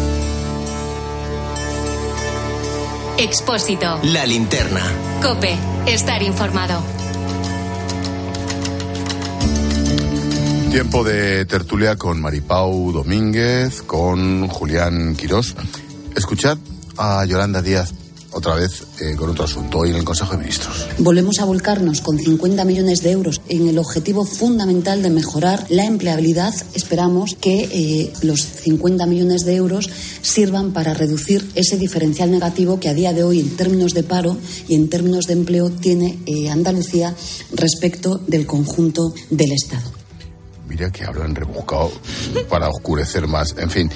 Expósito. La Linterna. COPE. estar informado. Tiempo de tertulia con Maripau Domínguez, con Julián Quirós. Escuchad a Yolanda Díaz otra vez con otro asunto hoy en el Consejo de Ministros. Volvemos a volcarnos con 50 millones de euros en el objetivo fundamental de mejorar la empleabilidad. Esperamos que los 50 millones de euros sirvan para reducir ese diferencial negativo que a día de hoy en términos de paro y en términos de empleo tiene Andalucía respecto del conjunto del Estado. Mira que hablan rebuscado para oscurecer más. En fin,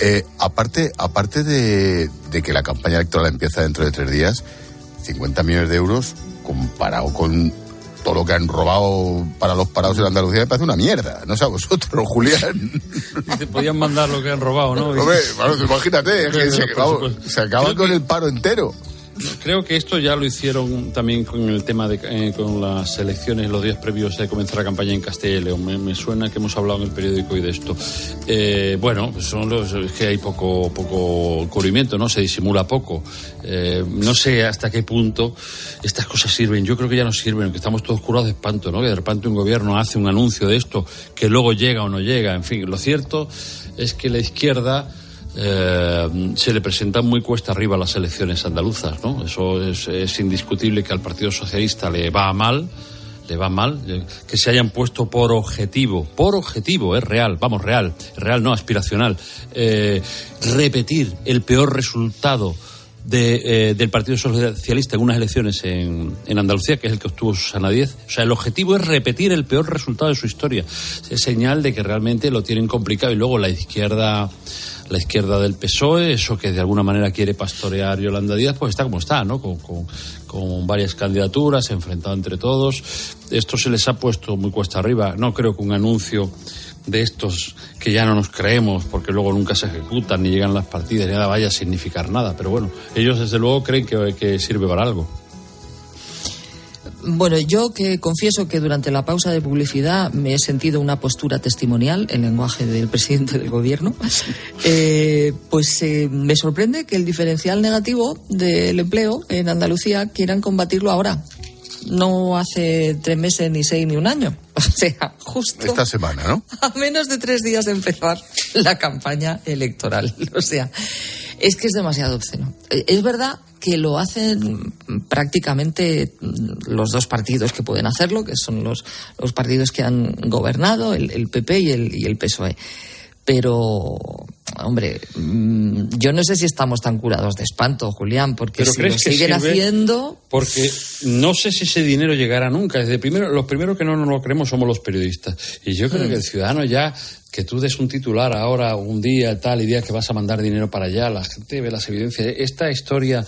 aparte de que la campaña electoral empieza dentro de 3 días, 50 millones de euros comparado con todo lo que han robado para los parados en Andalucía me parece una mierda. No sé a vosotros, Julián. Dice, podían mandar lo que han robado, ¿no? Hombre, imagínate, es que se acaba con el paro entero. Creo que esto ya lo hicieron también con el tema de con las elecciones los días previos a comenzar la campaña en Castilla y León. Me suena que hemos hablado en el periódico hoy de esto. Bueno, es que hay poco cubrimiento, ¿no? Se disimula poco. No sé hasta qué punto estas cosas sirven. Yo creo que ya no sirven, que estamos todos curados de espanto, ¿no? Que de repente un gobierno hace un anuncio de esto, que luego llega o no llega. En fin, lo cierto es que la izquierda se le presentan muy cuesta arriba las elecciones andaluzas, ¿no? Eso es indiscutible, que al Partido Socialista le va mal, que se hayan puesto por objetivo, es real, no, aspiracional, repetir el peor resultado del Partido Socialista en unas elecciones en Andalucía, que es el que obtuvo Susana Díez. O sea, el objetivo es repetir el peor resultado de su historia. Es señal de que realmente lo tienen complicado. Y luego la izquierda del PSOE, eso que de alguna manera quiere pastorear Yolanda Díaz, pues está como está, ¿no? Con varias candidaturas, enfrentado entre todos. Esto se les ha puesto muy cuesta arriba. No creo que un anuncio de estos que ya no nos creemos, porque luego nunca se ejecutan ni llegan las partidas, ni nada vaya a significar nada. Pero bueno, ellos desde luego creen que sirve para algo. Bueno, yo que confieso que durante la pausa de publicidad me he sentido una postura testimonial en lenguaje del presidente del gobierno, me sorprende que el diferencial negativo del empleo en Andalucía quieran combatirlo ahora. No hace 3 meses, ni 6, ni un año. O sea, justo esta semana, ¿no? A menos de 3 días de empezar la campaña electoral. O sea, es que es demasiado obsceno. Es verdad que lo hacen prácticamente los 2 partidos que pueden hacerlo, que son los partidos que han gobernado, el PP y el PSOE. Pero, hombre, yo no sé si estamos tan curados de espanto, Julián, porque ¿pero si lo siguen haciendo... Porque no sé si ese dinero llegará nunca. Los primeros que no nos lo creemos somos los periodistas. Y yo creo que el ciudadano ya, que tú des un titular ahora, un día, tal, y día que vas a mandar dinero para allá, la gente ve las evidencias. Esta historia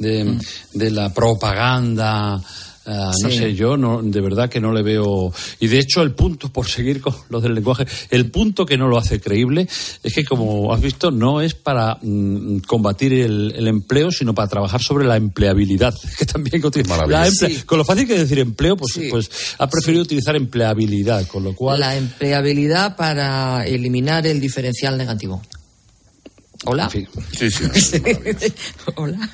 de la propaganda... No sé, yo de verdad que no le veo. Y de hecho el punto, por seguir con lo del lenguaje, el punto que no lo hace creíble es que, como has visto, no es para combatir el empleo, sino para trabajar sobre la empleabilidad, que también con lo fácil que es decir empleo, pues ha preferido utilizar empleabilidad, con lo cual la empleabilidad para eliminar el diferencial negativo. Hola. En fin. Sí. Hola.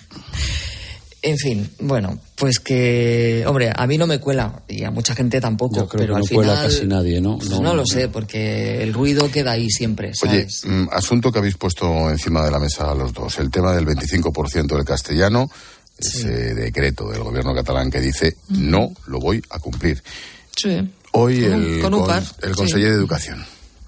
En fin, bueno, pues que, hombre, a mí no me cuela y a mucha gente tampoco. Yo creo pero que no al final, cuela casi nadie, ¿no? No lo sé, porque el ruido queda ahí siempre, ¿sabes? Oye, asunto que habéis puesto encima de la mesa los dos, el tema del 25% del castellano, ese decreto del gobierno catalán que dice no lo voy a cumplir. Sí. Hoy el conseller de Educación.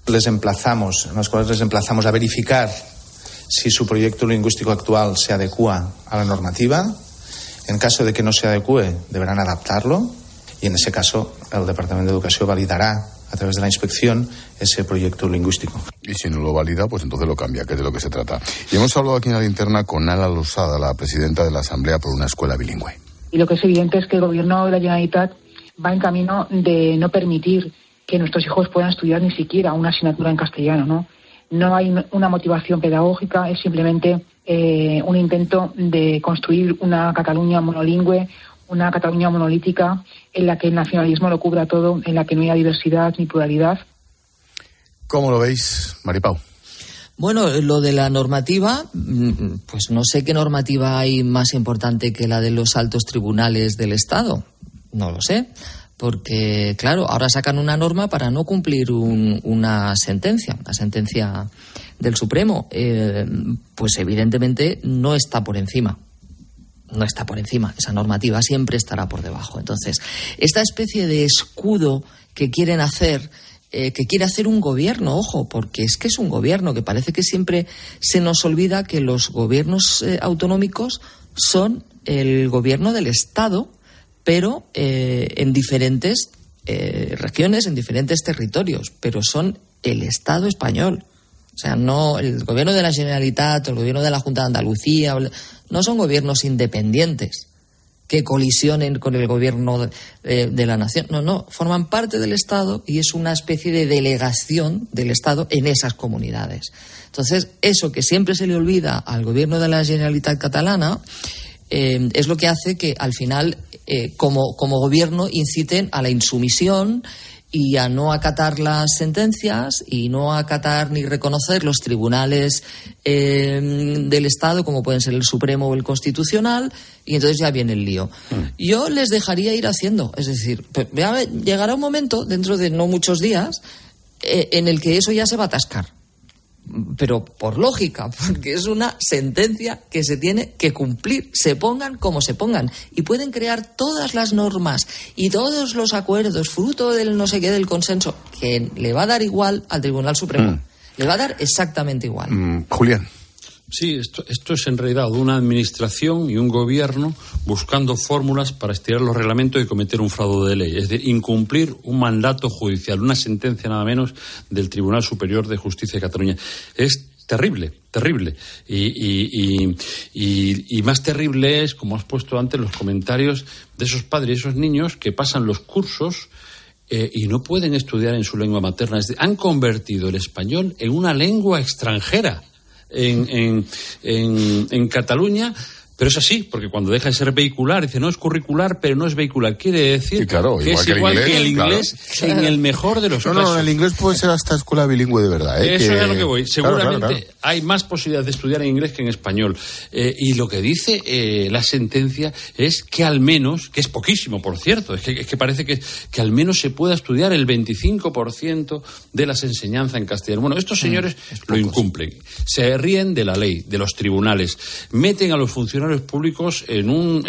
Nosotros les emplazamos a verificar si su proyecto lingüístico actual se adecua a la normativa. En caso de que no se adecue, deberán adaptarlo y en ese caso el Departamento de Educación validará a través de la inspección ese proyecto lingüístico. Y si no lo valida, pues entonces lo cambia, que es de lo que se trata. Y hemos hablado aquí en la linterna con Ala Losada, la presidenta de la Asamblea por una Escuela Bilingüe. Y lo que es evidente es que el Gobierno de la Generalitat va en camino de no permitir que nuestros hijos puedan estudiar ni siquiera una asignatura en castellano, ¿no? No hay una motivación pedagógica, es simplemente un intento de construir una Cataluña monolingüe, una Cataluña monolítica, en la que el nacionalismo lo cubra todo, en la que no haya diversidad ni pluralidad. ¿Cómo lo veis, Maripau? Bueno, lo de la normativa, pues no sé qué normativa hay más importante que la de los altos tribunales del Estado. No lo sé, porque, claro, ahora sacan una norma para no cumplir una sentencia del Supremo. Pues evidentemente no está por encima. No está por encima. Esa normativa siempre estará por debajo. Entonces, esta especie de escudo que quieren hacer... que quiere hacer un gobierno, ojo, porque es que es un gobierno, que parece que siempre se nos olvida que los gobiernos autonómicos son el gobierno del Estado, pero en diferentes regiones, en diferentes territorios, pero son el Estado español. O sea, no el gobierno de la Generalitat o el gobierno de la Junta de Andalucía, no son gobiernos independientes que colisionen con el gobierno de la nación. No, forman parte del Estado y es una especie de delegación del Estado en esas comunidades. Entonces, eso que siempre se le olvida al gobierno de la Generalitat catalana es lo que hace que al final, como gobierno, inciten a la insumisión y a no acatar las sentencias y no acatar ni reconocer los tribunales del Estado, como pueden ser el Supremo o el Constitucional, y entonces ya viene el lío. Yo les dejaría ir haciendo, es decir, llegará un momento, dentro de no muchos días, en el que eso ya se va a atascar. Pero por lógica, porque es una sentencia que se tiene que cumplir, se pongan como se pongan, y pueden crear todas las normas y todos los acuerdos fruto del no sé qué, del consenso, que le va a dar igual al Tribunal Supremo. Le va a dar exactamente igual. Julián. Sí, esto es en realidad una administración y un gobierno buscando fórmulas para estirar los reglamentos y cometer un fraude de ley. Es decir, incumplir un mandato judicial, una sentencia nada menos del Tribunal Superior de Justicia de Cataluña. Es terrible. Y más terrible es, como has puesto antes, los comentarios de esos padres y esos niños que pasan los cursos y no pueden estudiar en su lengua materna. Es decir, han convertido el español en una lengua extranjera en Cataluña, pero es así, porque cuando deja de ser vehicular, dice, no es curricular, pero no es vehicular. Quiere decir sí, claro, que es igual que el inglés, claro, en el mejor de los casos. No, el inglés puede ser hasta escuela bilingüe de verdad. Eso es a lo que voy. Seguramente claro. Hay más posibilidades de estudiar en inglés que en español. Y lo que dice la sentencia es que al menos, que es poquísimo, por cierto, es que parece que al menos se pueda estudiar el 25% de las enseñanzas en castellano. Bueno, estos señores lo incumplen. Se ríen de la ley, de los tribunales, meten a los funcionarios públicos en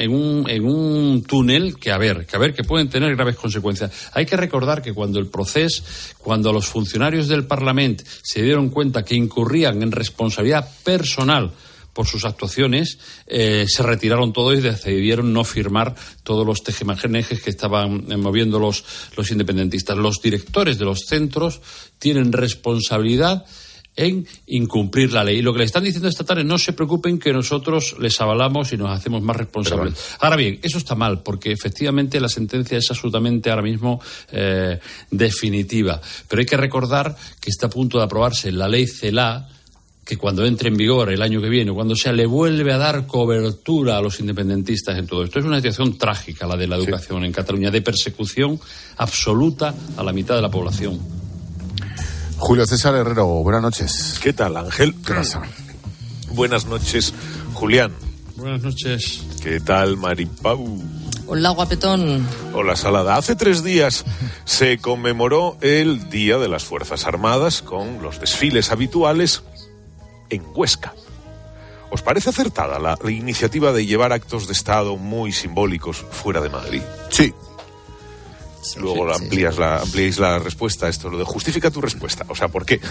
un túnel que pueden tener graves consecuencias. Hay que recordar que cuando los funcionarios del Parlamento se dieron cuenta que incurrían en responsabilidad personal por sus actuaciones, se retiraron todos y decidieron no firmar todos los tejemanejes que estaban moviendo los independentistas. Los directores de los centros tienen responsabilidad en incumplir la ley. Y lo que le están diciendo esta tarde, no se preocupen que nosotros les avalamos y nos hacemos más responsables. Ahora bien, eso está mal, porque efectivamente la sentencia es absolutamente ahora mismo definitiva. Pero hay que recordar que está a punto de aprobarse la ley CELA, que cuando entre en vigor el año que viene, cuando sea, le vuelve a dar cobertura a los independentistas en todo esto. Es una situación trágica la de la educación en Cataluña, de persecución absoluta a la mitad de la población. Julio César Herrero, buenas noches. ¿Qué tal, Ángel? ¿Qué pasa? Buenas noches, Julián. Buenas noches. ¿Qué tal, Maripau? Hola, guapetón. Hola, Salada. Hace 3 días se conmemoró el Día de las Fuerzas Armadas con los desfiles habituales en Huesca. ¿Os parece acertada la iniciativa de llevar actos de Estado muy simbólicos fuera de Madrid? Sí. Luego ampliéis la respuesta a esto, lo de justifica tu respuesta. O sea, ¿por qué?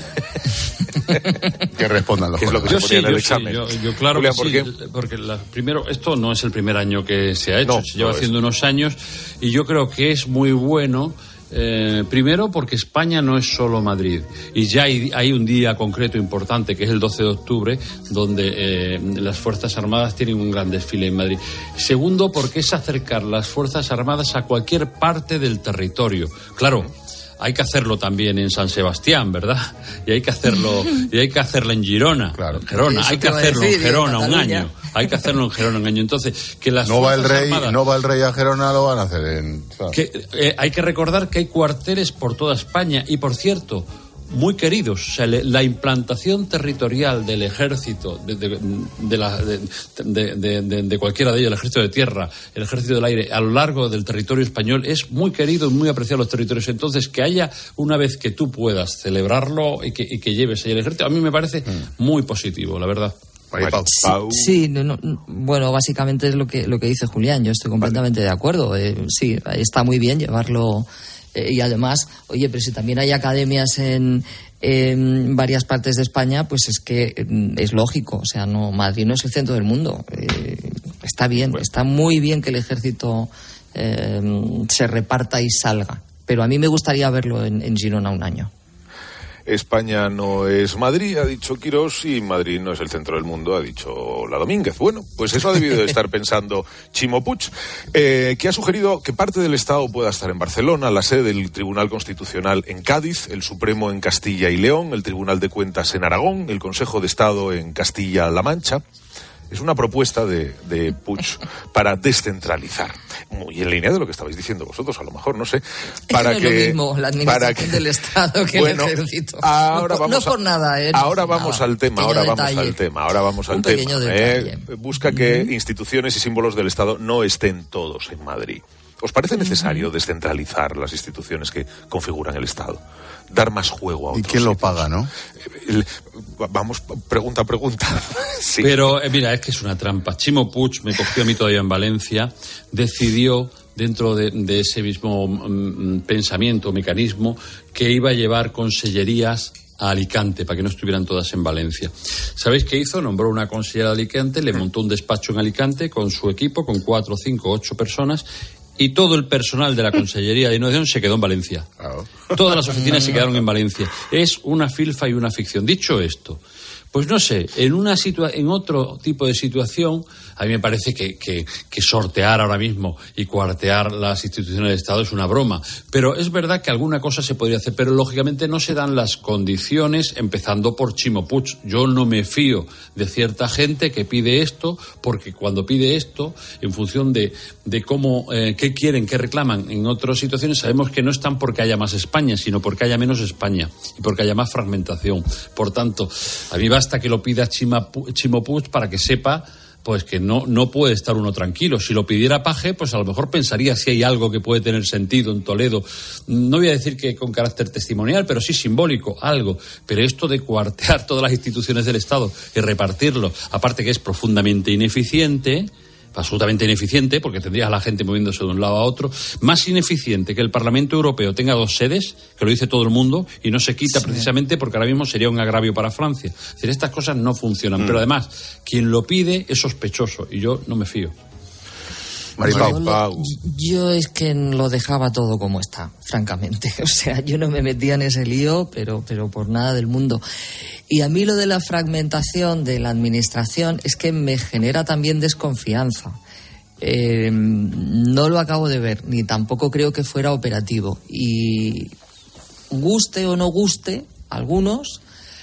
Que respondan los jueces. Es lo que se ponía en el examen. Yo claro Julián, que sí, porque primero, esto no es el primer año que se ha hecho, se lleva haciendo unos años, y yo creo que es muy bueno. Primero porque España no es solo Madrid y ya hay un día concreto importante que es el 12 de octubre donde las Fuerzas Armadas tienen un gran desfile en Madrid. Segundo porque es acercar las Fuerzas Armadas a cualquier parte del territorio. Claro, hay que hacerlo también en San Sebastián, ¿verdad? Y hay que hacerlo en Girona, claro. En Gerona. Hay que hacerlo en Gerona un año. Hay que hacerlo en Gerona un año. Entonces, que las no va el rey a Gerona, lo van a hacer en... Claro. Hay que recordar que hay cuarteles por toda España y, por cierto, muy queridos. O sea, la implantación territorial del ejército, de cualquiera de ellos, el ejército de tierra, el ejército del aire, a lo largo del territorio español, es muy querido y muy apreciado los territorios. Entonces, que haya, una vez que tú puedas celebrarlo y que lleves ahí el ejército, a mí me parece muy positivo, la verdad. Sí, bueno, básicamente es lo que dice Julián. Yo estoy completamente de acuerdo. Sí, está muy bien llevarlo. Y además, oye, pero si también hay academias en varias partes de España, pues es que es lógico. O sea, no, Madrid no es el centro del mundo. Está bien, está muy bien que el ejército se reparta y salga. Pero a mí me gustaría verlo en Girona un año. España no es Madrid, ha dicho Quirós, y Madrid no es el centro del mundo, ha dicho la Domínguez. Bueno, pues eso ha debido de estar pensando Chimo Puig, que ha sugerido que parte del Estado pueda estar en Barcelona, la sede del Tribunal Constitucional en Cádiz, el Supremo en Castilla y León, el Tribunal de Cuentas en Aragón, el Consejo de Estado en Castilla-La Mancha. Es una propuesta de Puig para descentralizar, muy en línea de lo que estabais diciendo vosotros, a lo mejor, no sé. Para es que, lo mismo la administración del Estado que el ejército. Ahora no por nada. Ahora vamos al tema. Busca que instituciones y símbolos del Estado no estén todos en Madrid. ¿Os parece necesario descentralizar las instituciones que configuran el Estado? Dar más juego a otros. ¿Y quién lo paga, no? Vamos, pregunta. Sí. Pero, mira, es que es una trampa. Chimo Puig, me cogió a mí todavía en Valencia, decidió, dentro de ese mismo pensamiento, mecanismo, que iba a llevar consellerías a Alicante, para que no estuvieran todas en Valencia. ¿Sabéis qué hizo? Nombró una consellera de Alicante, le montó un despacho en Alicante con su equipo, con 4, 5, 8 personas, y todo el personal de la Consellería de Innovación se quedó en Valencia. Todas las oficinas se quedaron en Valencia. Es una filfa y una ficción. Dicho esto, pues no sé, en otro tipo de situación, a mí me parece que sortear ahora mismo y cuartear las instituciones del Estado es una broma. Pero es verdad que alguna cosa se podría hacer, pero lógicamente no se dan las condiciones, empezando por Chimo Puig. Yo no me fío de cierta gente que pide esto, porque cuando pide esto, en función de cómo, qué quieren, qué reclaman en otras situaciones, sabemos que no están porque haya más España, sino porque haya menos España y porque haya más fragmentación. Por tanto, a mí basta que lo pida Chimo Puig para que sepa pues que no puede estar uno tranquilo. Si lo pidiera Paje, pues a lo mejor pensaría si hay algo que puede tener sentido en Toledo. No voy a decir que con carácter testimonial, pero sí simbólico, algo. Pero esto de cuartear todas las instituciones del Estado y repartirlo, aparte que es profundamente ineficiente, absolutamente ineficiente, porque tendrías a la gente moviéndose de un lado a otro, más ineficiente que el Parlamento Europeo tenga 2 sedes, que lo dice todo el mundo, y no se quita precisamente porque ahora mismo sería un agravio para Francia. Es decir, estas cosas no funcionan, pero además, quien lo pide es sospechoso, y yo no me fío. Yo es que lo dejaba todo como está, francamente. O sea, yo no me metía en ese lío, pero por nada del mundo. Y a mí lo de la fragmentación de la administración es que me genera también desconfianza. No lo acabo de ver, ni tampoco creo que fuera operativo. Y guste o no guste a algunos,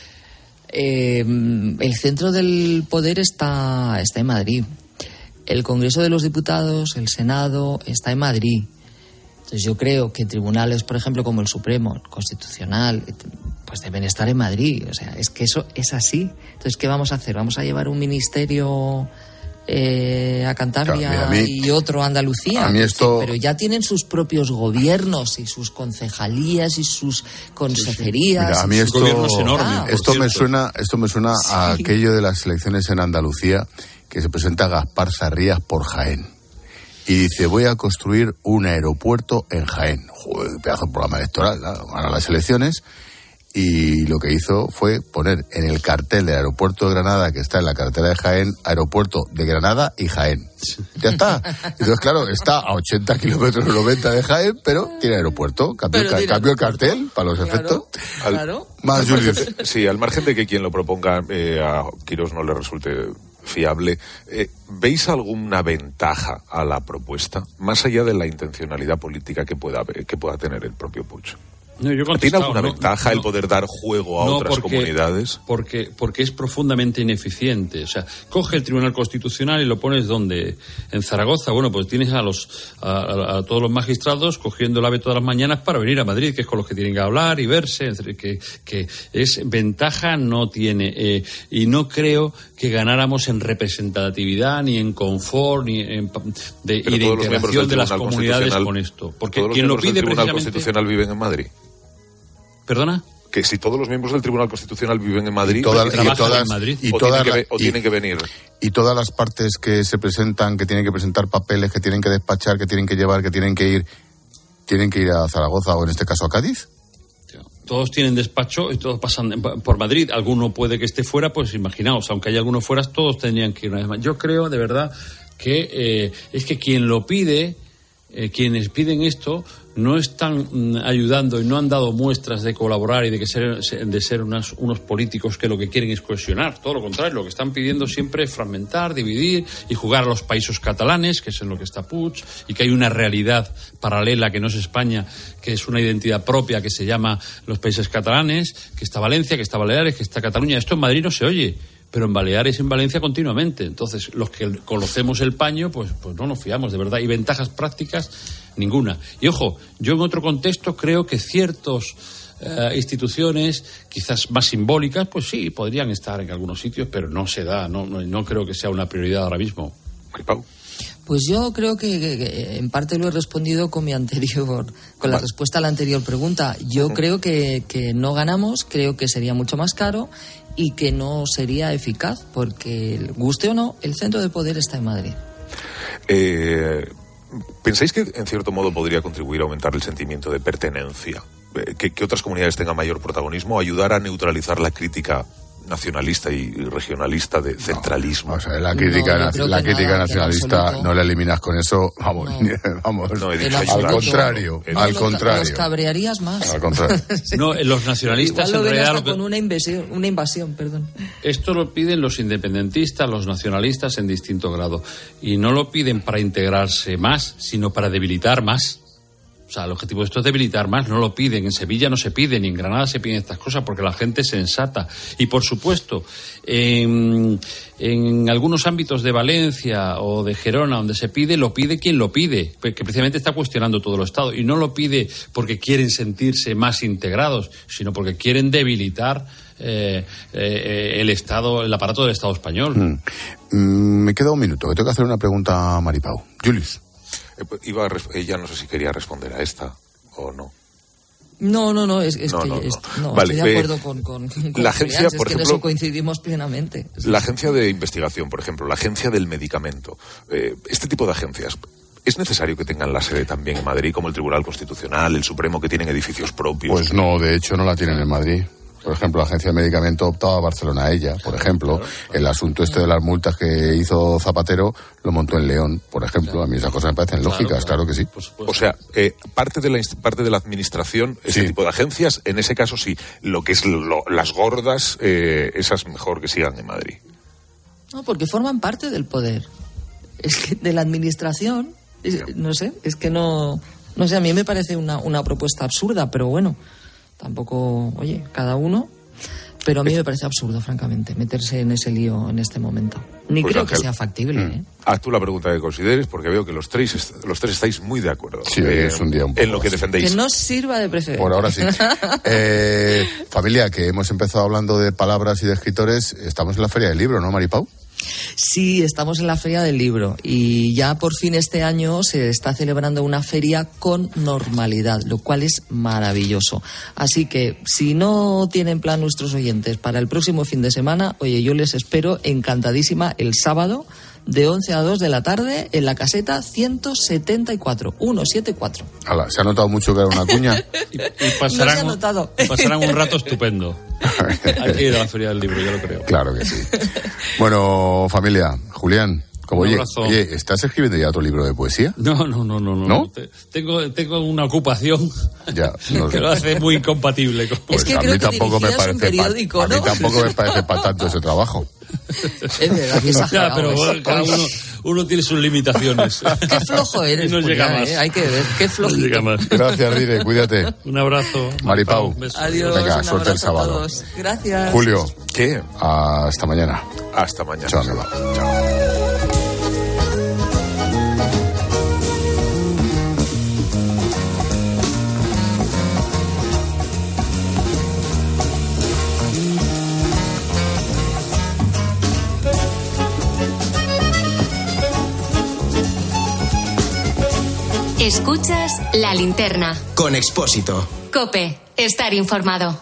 el centro del poder está en Madrid. El Congreso de los Diputados, el Senado, está en Madrid. Entonces yo creo que tribunales, por ejemplo, como el Supremo, el Constitucional, pues deben estar en Madrid. O sea, es que eso es así. Entonces, ¿qué vamos a hacer? ¿Vamos a llevar un ministerio a Cantabria y otro a Andalucía? A mí esto... Pero ya tienen sus propios gobiernos y sus concejalías y sus consejerías. Mira, a mí esto me suena a aquello de las elecciones en Andalucía, que se presenta Gaspar Sarrías por Jaén y dice: voy a construir un aeropuerto en Jaén. Joder, pedazo de programa electoral, ¿no? Van a las elecciones, y lo que hizo fue poner en el cartel del aeropuerto de Granada, que está en la carretera de Jaén, aeropuerto de Granada y Jaén. Ya está. Entonces, claro, está a 80 kilómetros 90 de Jaén, pero tiene aeropuerto. Cambió el cartel para los efectos. Claro. Más Julius. Sí, al margen de que quien lo proponga a Quirós no le resulte fiable, ¿veis alguna ventaja a la propuesta, más allá de la intencionalidad política que pueda tener el propio Puig? No, ¿tiene alguna ventaja el poder dar juego a otras comunidades? Porque es profundamente ineficiente. O sea, coge el Tribunal Constitucional y lo pones ¿dónde? En Zaragoza. Bueno, pues tienes a todos los magistrados cogiendo el AVE todas las mañanas para venir a Madrid, que es con los que tienen que hablar y verse, que es ventaja no tiene. Y no creo que ganáramos en representatividad, ni en confort, ni de integración de las comunidades con esto. Porque quien lo pide precisamente... ¿Todos los miembros del Tribunal Constitucional viven en Madrid? ¿Perdona? Que si todos los miembros del Tribunal Constitucional viven en Madrid, tienen que venir. Y todas las partes que se presentan, que tienen que presentar papeles, que tienen que despachar, que tienen que llevar, que tienen que ir a Zaragoza o en este caso a Cádiz. Todos tienen despacho y todos pasan por Madrid. Alguno puede que esté fuera, pues imaginaos, aunque haya algunos fuera, todos tendrían que ir una vez más. Yo creo, de verdad, que es que quien lo pide, quienes piden esto, no están ayudando y no han dado muestras de colaborar y de ser unos políticos que lo que quieren es cohesionar. Todo lo contrario, lo que están pidiendo siempre es fragmentar, dividir y jugar a los países catalanes, que es en lo que está Puig, y que hay una realidad paralela que no es España, que es una identidad propia que se llama los países catalanes, que está Valencia, que está Baleares, que está Cataluña. Esto en Madrid no se oye, pero en Baleares y en Valencia continuamente. Entonces, los que conocemos el paño, pues no nos fiamos, de verdad. Y ventajas prácticas, ninguna. Y ojo, yo en otro contexto creo que ciertas instituciones, quizás más simbólicas, pues sí, podrían estar en algunos sitios, pero no se da, no creo que sea una prioridad ahora mismo. Pau. Pues yo creo que en parte lo he respondido con la respuesta a la anterior pregunta. Yo creo que no ganamos, creo que sería mucho más caro y que no sería eficaz, porque, guste o no, el centro de poder está en Madrid. ¿Pensáis que en cierto modo podría contribuir a aumentar el sentimiento de pertenencia? Que otras comunidades tengan mayor protagonismo, ayudar a neutralizar la crítica nacionalista y regionalista de centralismo. O sea, la crítica nacionalista no la eliminas con eso, vamos. Al contrario. Los cabrearías más. Al contrario. No, los nacionalistas igual en realidad con una invasión, perdón. Esto lo piden los independentistas, los nacionalistas en distinto grado, y no lo piden para integrarse más, sino para debilitar más. O sea, el objetivo de esto es debilitar más, no lo piden. En Sevilla no se piden, ni en Granada se piden estas cosas porque la gente es sensata. Y por supuesto, en algunos ámbitos de Valencia o de Gerona donde se pide, lo pide quien lo pide, que precisamente está cuestionando todo el Estado. Y no lo pide porque quieren sentirse más integrados, sino porque quieren debilitar el Estado, el aparato del Estado español. Me queda un minuto, que tengo que hacer una pregunta a Maripau. Julius. Ella no sé si quería responder a esta o no. No, Vale, estoy de acuerdo con la agencia, por ejemplo, que en eso coincidimos plenamente. La agencia de investigación, por ejemplo, la agencia del medicamento, este tipo de agencias, ¿es necesario que tengan la sede también en Madrid, como el Tribunal Constitucional, el Supremo, que tienen edificios propios? Pues no, de hecho no la tienen en Madrid. Por ejemplo, la agencia de medicamento optaba a Barcelona a ella. Por ejemplo, el asunto de las multas que hizo Zapatero lo montó en León, por ejemplo. A mí esas cosas me parecen lógicas, claro que sí. O sea, parte de la administración, ese tipo de agencias, en ese caso sí. Lo que es las gordas, esas mejor que sigan en Madrid. No, porque forman parte del poder. Es que de la administración, no sé, es que no sé, a mí me parece una propuesta absurda, pero bueno. Tampoco, oye, cada uno, pero a mí me parece absurdo, francamente, meterse en ese lío en este momento. Ni pues creo Ángel, que sea factible. Haz tú la pregunta que consideres, porque veo que los tres estáis muy de acuerdo. Sí, es un día un poco en lo que defendéis. Que no sirva de preferencia. Por ahora sí. Familia, que hemos empezado hablando de palabras y de escritores, estamos en la Feria del Libro, ¿no, Maripau? Sí, estamos en la Feria del Libro y ya por fin este año se está celebrando una feria con normalidad, lo cual es maravilloso. Así que si no tienen plan nuestros oyentes para el próximo fin de semana, oye, yo les espero encantadísima el sábado de 11 a 2 de la tarde en la caseta 174. Ala, ¿se ha notado mucho que era una cuña? y pasarán un rato estupendo. Hay que ir a la Feria del Libro, yo lo creo. Claro que sí. Bueno, familia, Julián, oye, ¿estás escribiendo ya otro libro de poesía? No. ¿No? Tengo una ocupación que lo hace muy incompatible con... Pues es que creo que dirigías un periódico, ¿no? A mí tampoco me parece para tanto ese trabajo. Es verdad, que exagerado. Pero uno tiene sus limitaciones. Qué flojo eres, no llega más. Hay que ver, qué flojito. No llega más. Gracias, Dire, cuídate. Un abrazo. Maripau. Adiós. Venga, suerte el sábado. Gracias. Julio. ¿Qué? Hasta mañana. Hasta mañana. Chao, amigo. Chao. Escuchas La Linterna. Con Expósito. COPE. Estar informado.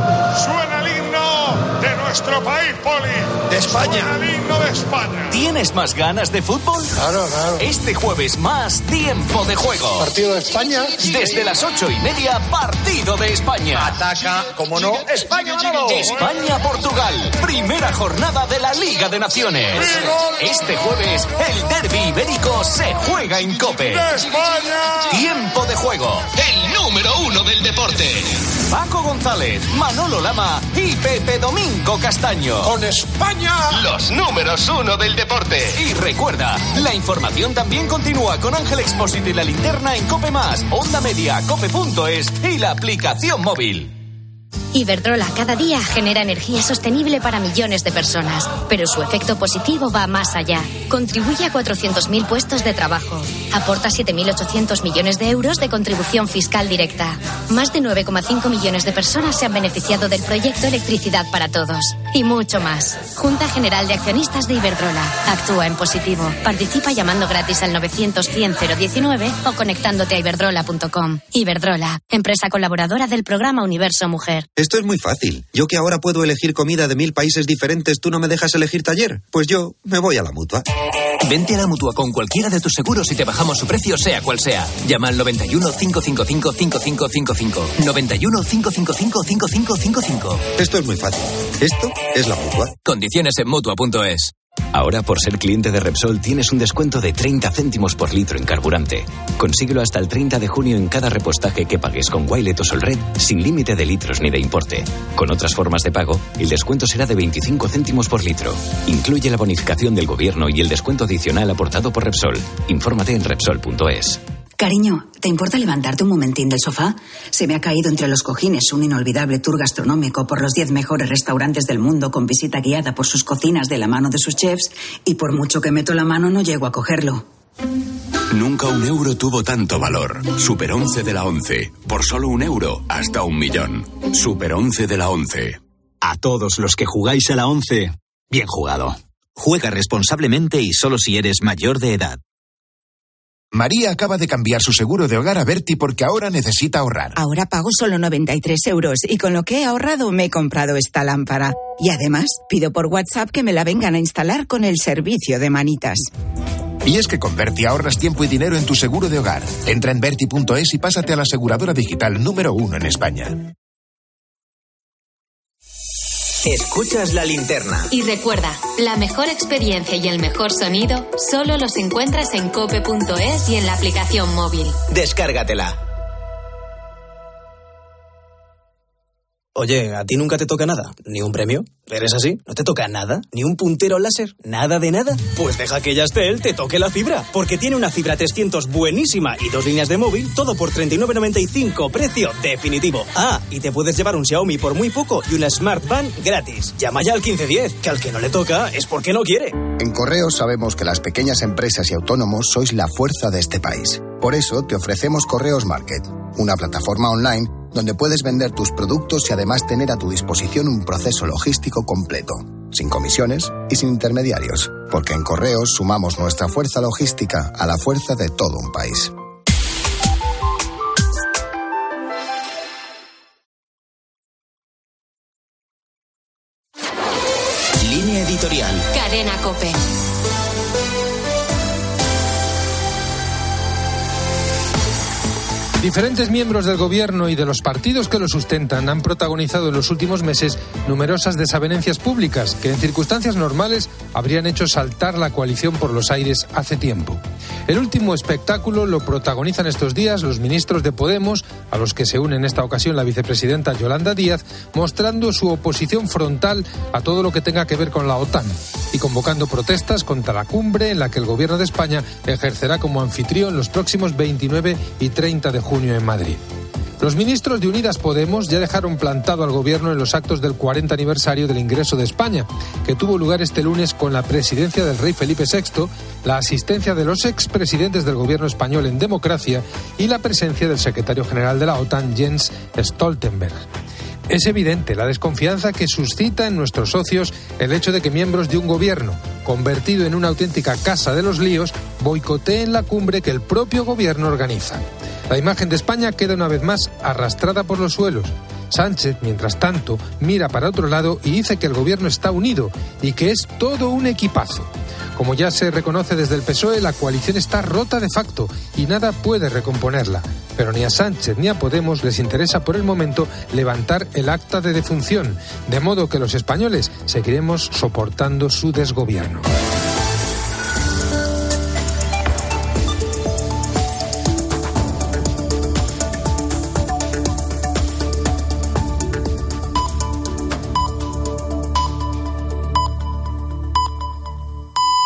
Suena el himno de nuestro país, Poli. De España. Suena el himno de España. ¿Tienes más ganas de fútbol? Claro. Este jueves más tiempo de juego. Partido de España. Desde las 8:30, partido de España. Ataca, como no, España, Manolo. España-Portugal. Primera jornada de la Liga de Naciones. Este jueves, el derbi ibérico se juega en COPE. ¡De España! Tiempo de juego. El número 1 del deporte. Paco González, Manolo Lama y Pepe Domingo Castaño. Con España. Los números 1 del deporte. Y recuerda, la información también continúa con Ángel Expósito y La Linterna en COPE+, Onda Media, cope.es y la aplicación móvil. Iberdrola cada día genera energía sostenible para millones de personas, pero su efecto positivo va más allá. Contribuye a 400.000 puestos de trabajo. Aporta 7.800 millones de euros de contribución fiscal directa. Más de 9,5 millones de personas se han beneficiado del proyecto Electricidad para Todos. Y mucho más. Junta General de Accionistas de Iberdrola. Actúa en positivo. Participa llamando gratis al 900-100-019 o conectándote a iberdrola.com. Iberdrola, empresa colaboradora del programa Universo Mujer. Esto es muy fácil. Yo que ahora puedo elegir comida de 1000 países diferentes, ¿tú no me dejas elegir taller? Pues yo me voy a la Mutua. Vente a la Mutua con cualquiera de tus seguros y te bajamos su precio sea cual sea. Llama al 91 555 5555. 91 555 5555. Esto es muy fácil. Esto es la Mutua. Condiciones en Mutua.es. Ahora, por ser cliente de Repsol, tienes un descuento de 30 céntimos por litro en carburante. Consíguelo hasta el 30 de junio en cada repostaje que pagues con Wilet o Solred, sin límite de litros ni de importe. Con otras formas de pago, el descuento será de 25 céntimos por litro. Incluye la bonificación del gobierno y el descuento adicional aportado por Repsol. Infórmate en Repsol.es. Cariño, ¿te importa levantarte un momentín del sofá? Se me ha caído entre los cojines un inolvidable tour gastronómico por los 10 mejores restaurantes del mundo con visita guiada por sus cocinas de la mano de sus chefs y por mucho que meto la mano no llego a cogerlo. Nunca un euro tuvo tanto valor. Super 11 de la 11. Por solo €1 hasta 1.000.000. Super 11 de la 11. A todos los que jugáis a la 11, bien jugado. Juega responsablemente y solo si eres mayor de edad. María acaba de cambiar su seguro de hogar a Berti porque ahora necesita ahorrar. Ahora pago solo 93 euros y con lo que he ahorrado me he comprado esta lámpara. Y además pido por WhatsApp que me la vengan a instalar con el servicio de manitas. Y es que con Berti ahorras tiempo y dinero en tu seguro de hogar. Entra en Berti.es y pásate a la aseguradora digital número 1 en España. Escuchas La Linterna. Y recuerda, la mejor experiencia y el mejor sonido solo los encuentras en cope.es y en la aplicación móvil. Descárgatela. Oye, ¿a ti nunca te toca nada? ¿Ni un premio? ¿Eres así? ¿No te toca nada? ¿Ni un puntero láser? ¿Nada de nada? Pues deja que Yastel te toque la fibra, porque tiene una fibra 300 buenísima y 2 líneas de móvil, todo por 39,95, precio definitivo. Ah, y te puedes llevar un Xiaomi por muy poco y una Smart Band gratis. Llama ya al 1510, que al que no le toca es porque no quiere. En Correos sabemos que las pequeñas empresas y autónomos sois la fuerza de este país. Por eso te ofrecemos Correos Market, una plataforma online donde puedes vender tus productos y además tener a tu disposición un proceso logístico completo, sin comisiones y sin intermediarios, porque en Correos sumamos nuestra fuerza logística a la fuerza de todo un país. Línea editorial. Cadena COPE. Diferentes miembros del gobierno y de los partidos que lo sustentan han protagonizado en los últimos meses numerosas desavenencias públicas que en circunstancias normales habrían hecho saltar la coalición por los aires hace tiempo. El último espectáculo lo protagonizan estos días los ministros de Podemos, a los que se une en esta ocasión la vicepresidenta Yolanda Díaz, mostrando su oposición frontal a todo lo que tenga que ver con la OTAN y convocando protestas contra la cumbre en la que el Gobierno de España ejercerá como anfitrión los próximos 29 y 30 de junio en Madrid. Los ministros de Unidas Podemos ya dejaron plantado al Gobierno en los actos del 40 aniversario del ingreso de España, que tuvo lugar este lunes con la presidencia del rey Felipe VI, la asistencia de los expresidentes del Gobierno español en democracia y la presencia del secretario general de la OTAN, Jens Stoltenberg. Es evidente la desconfianza que suscita en nuestros socios el hecho de que miembros de un gobierno, convertido en una auténtica casa de los líos, boicoteen la cumbre que el propio gobierno organiza. La imagen de España queda una vez más arrastrada por los suelos. Sánchez, mientras tanto, mira para otro lado y dice que el gobierno está unido y que es todo un equipazo. Como ya se reconoce desde el PSOE, la coalición está rota de facto y nada puede recomponerla. Pero ni a Sánchez ni a Podemos les interesa por el momento levantar el acta de defunción, de modo que los españoles seguiremos soportando su desgobierno.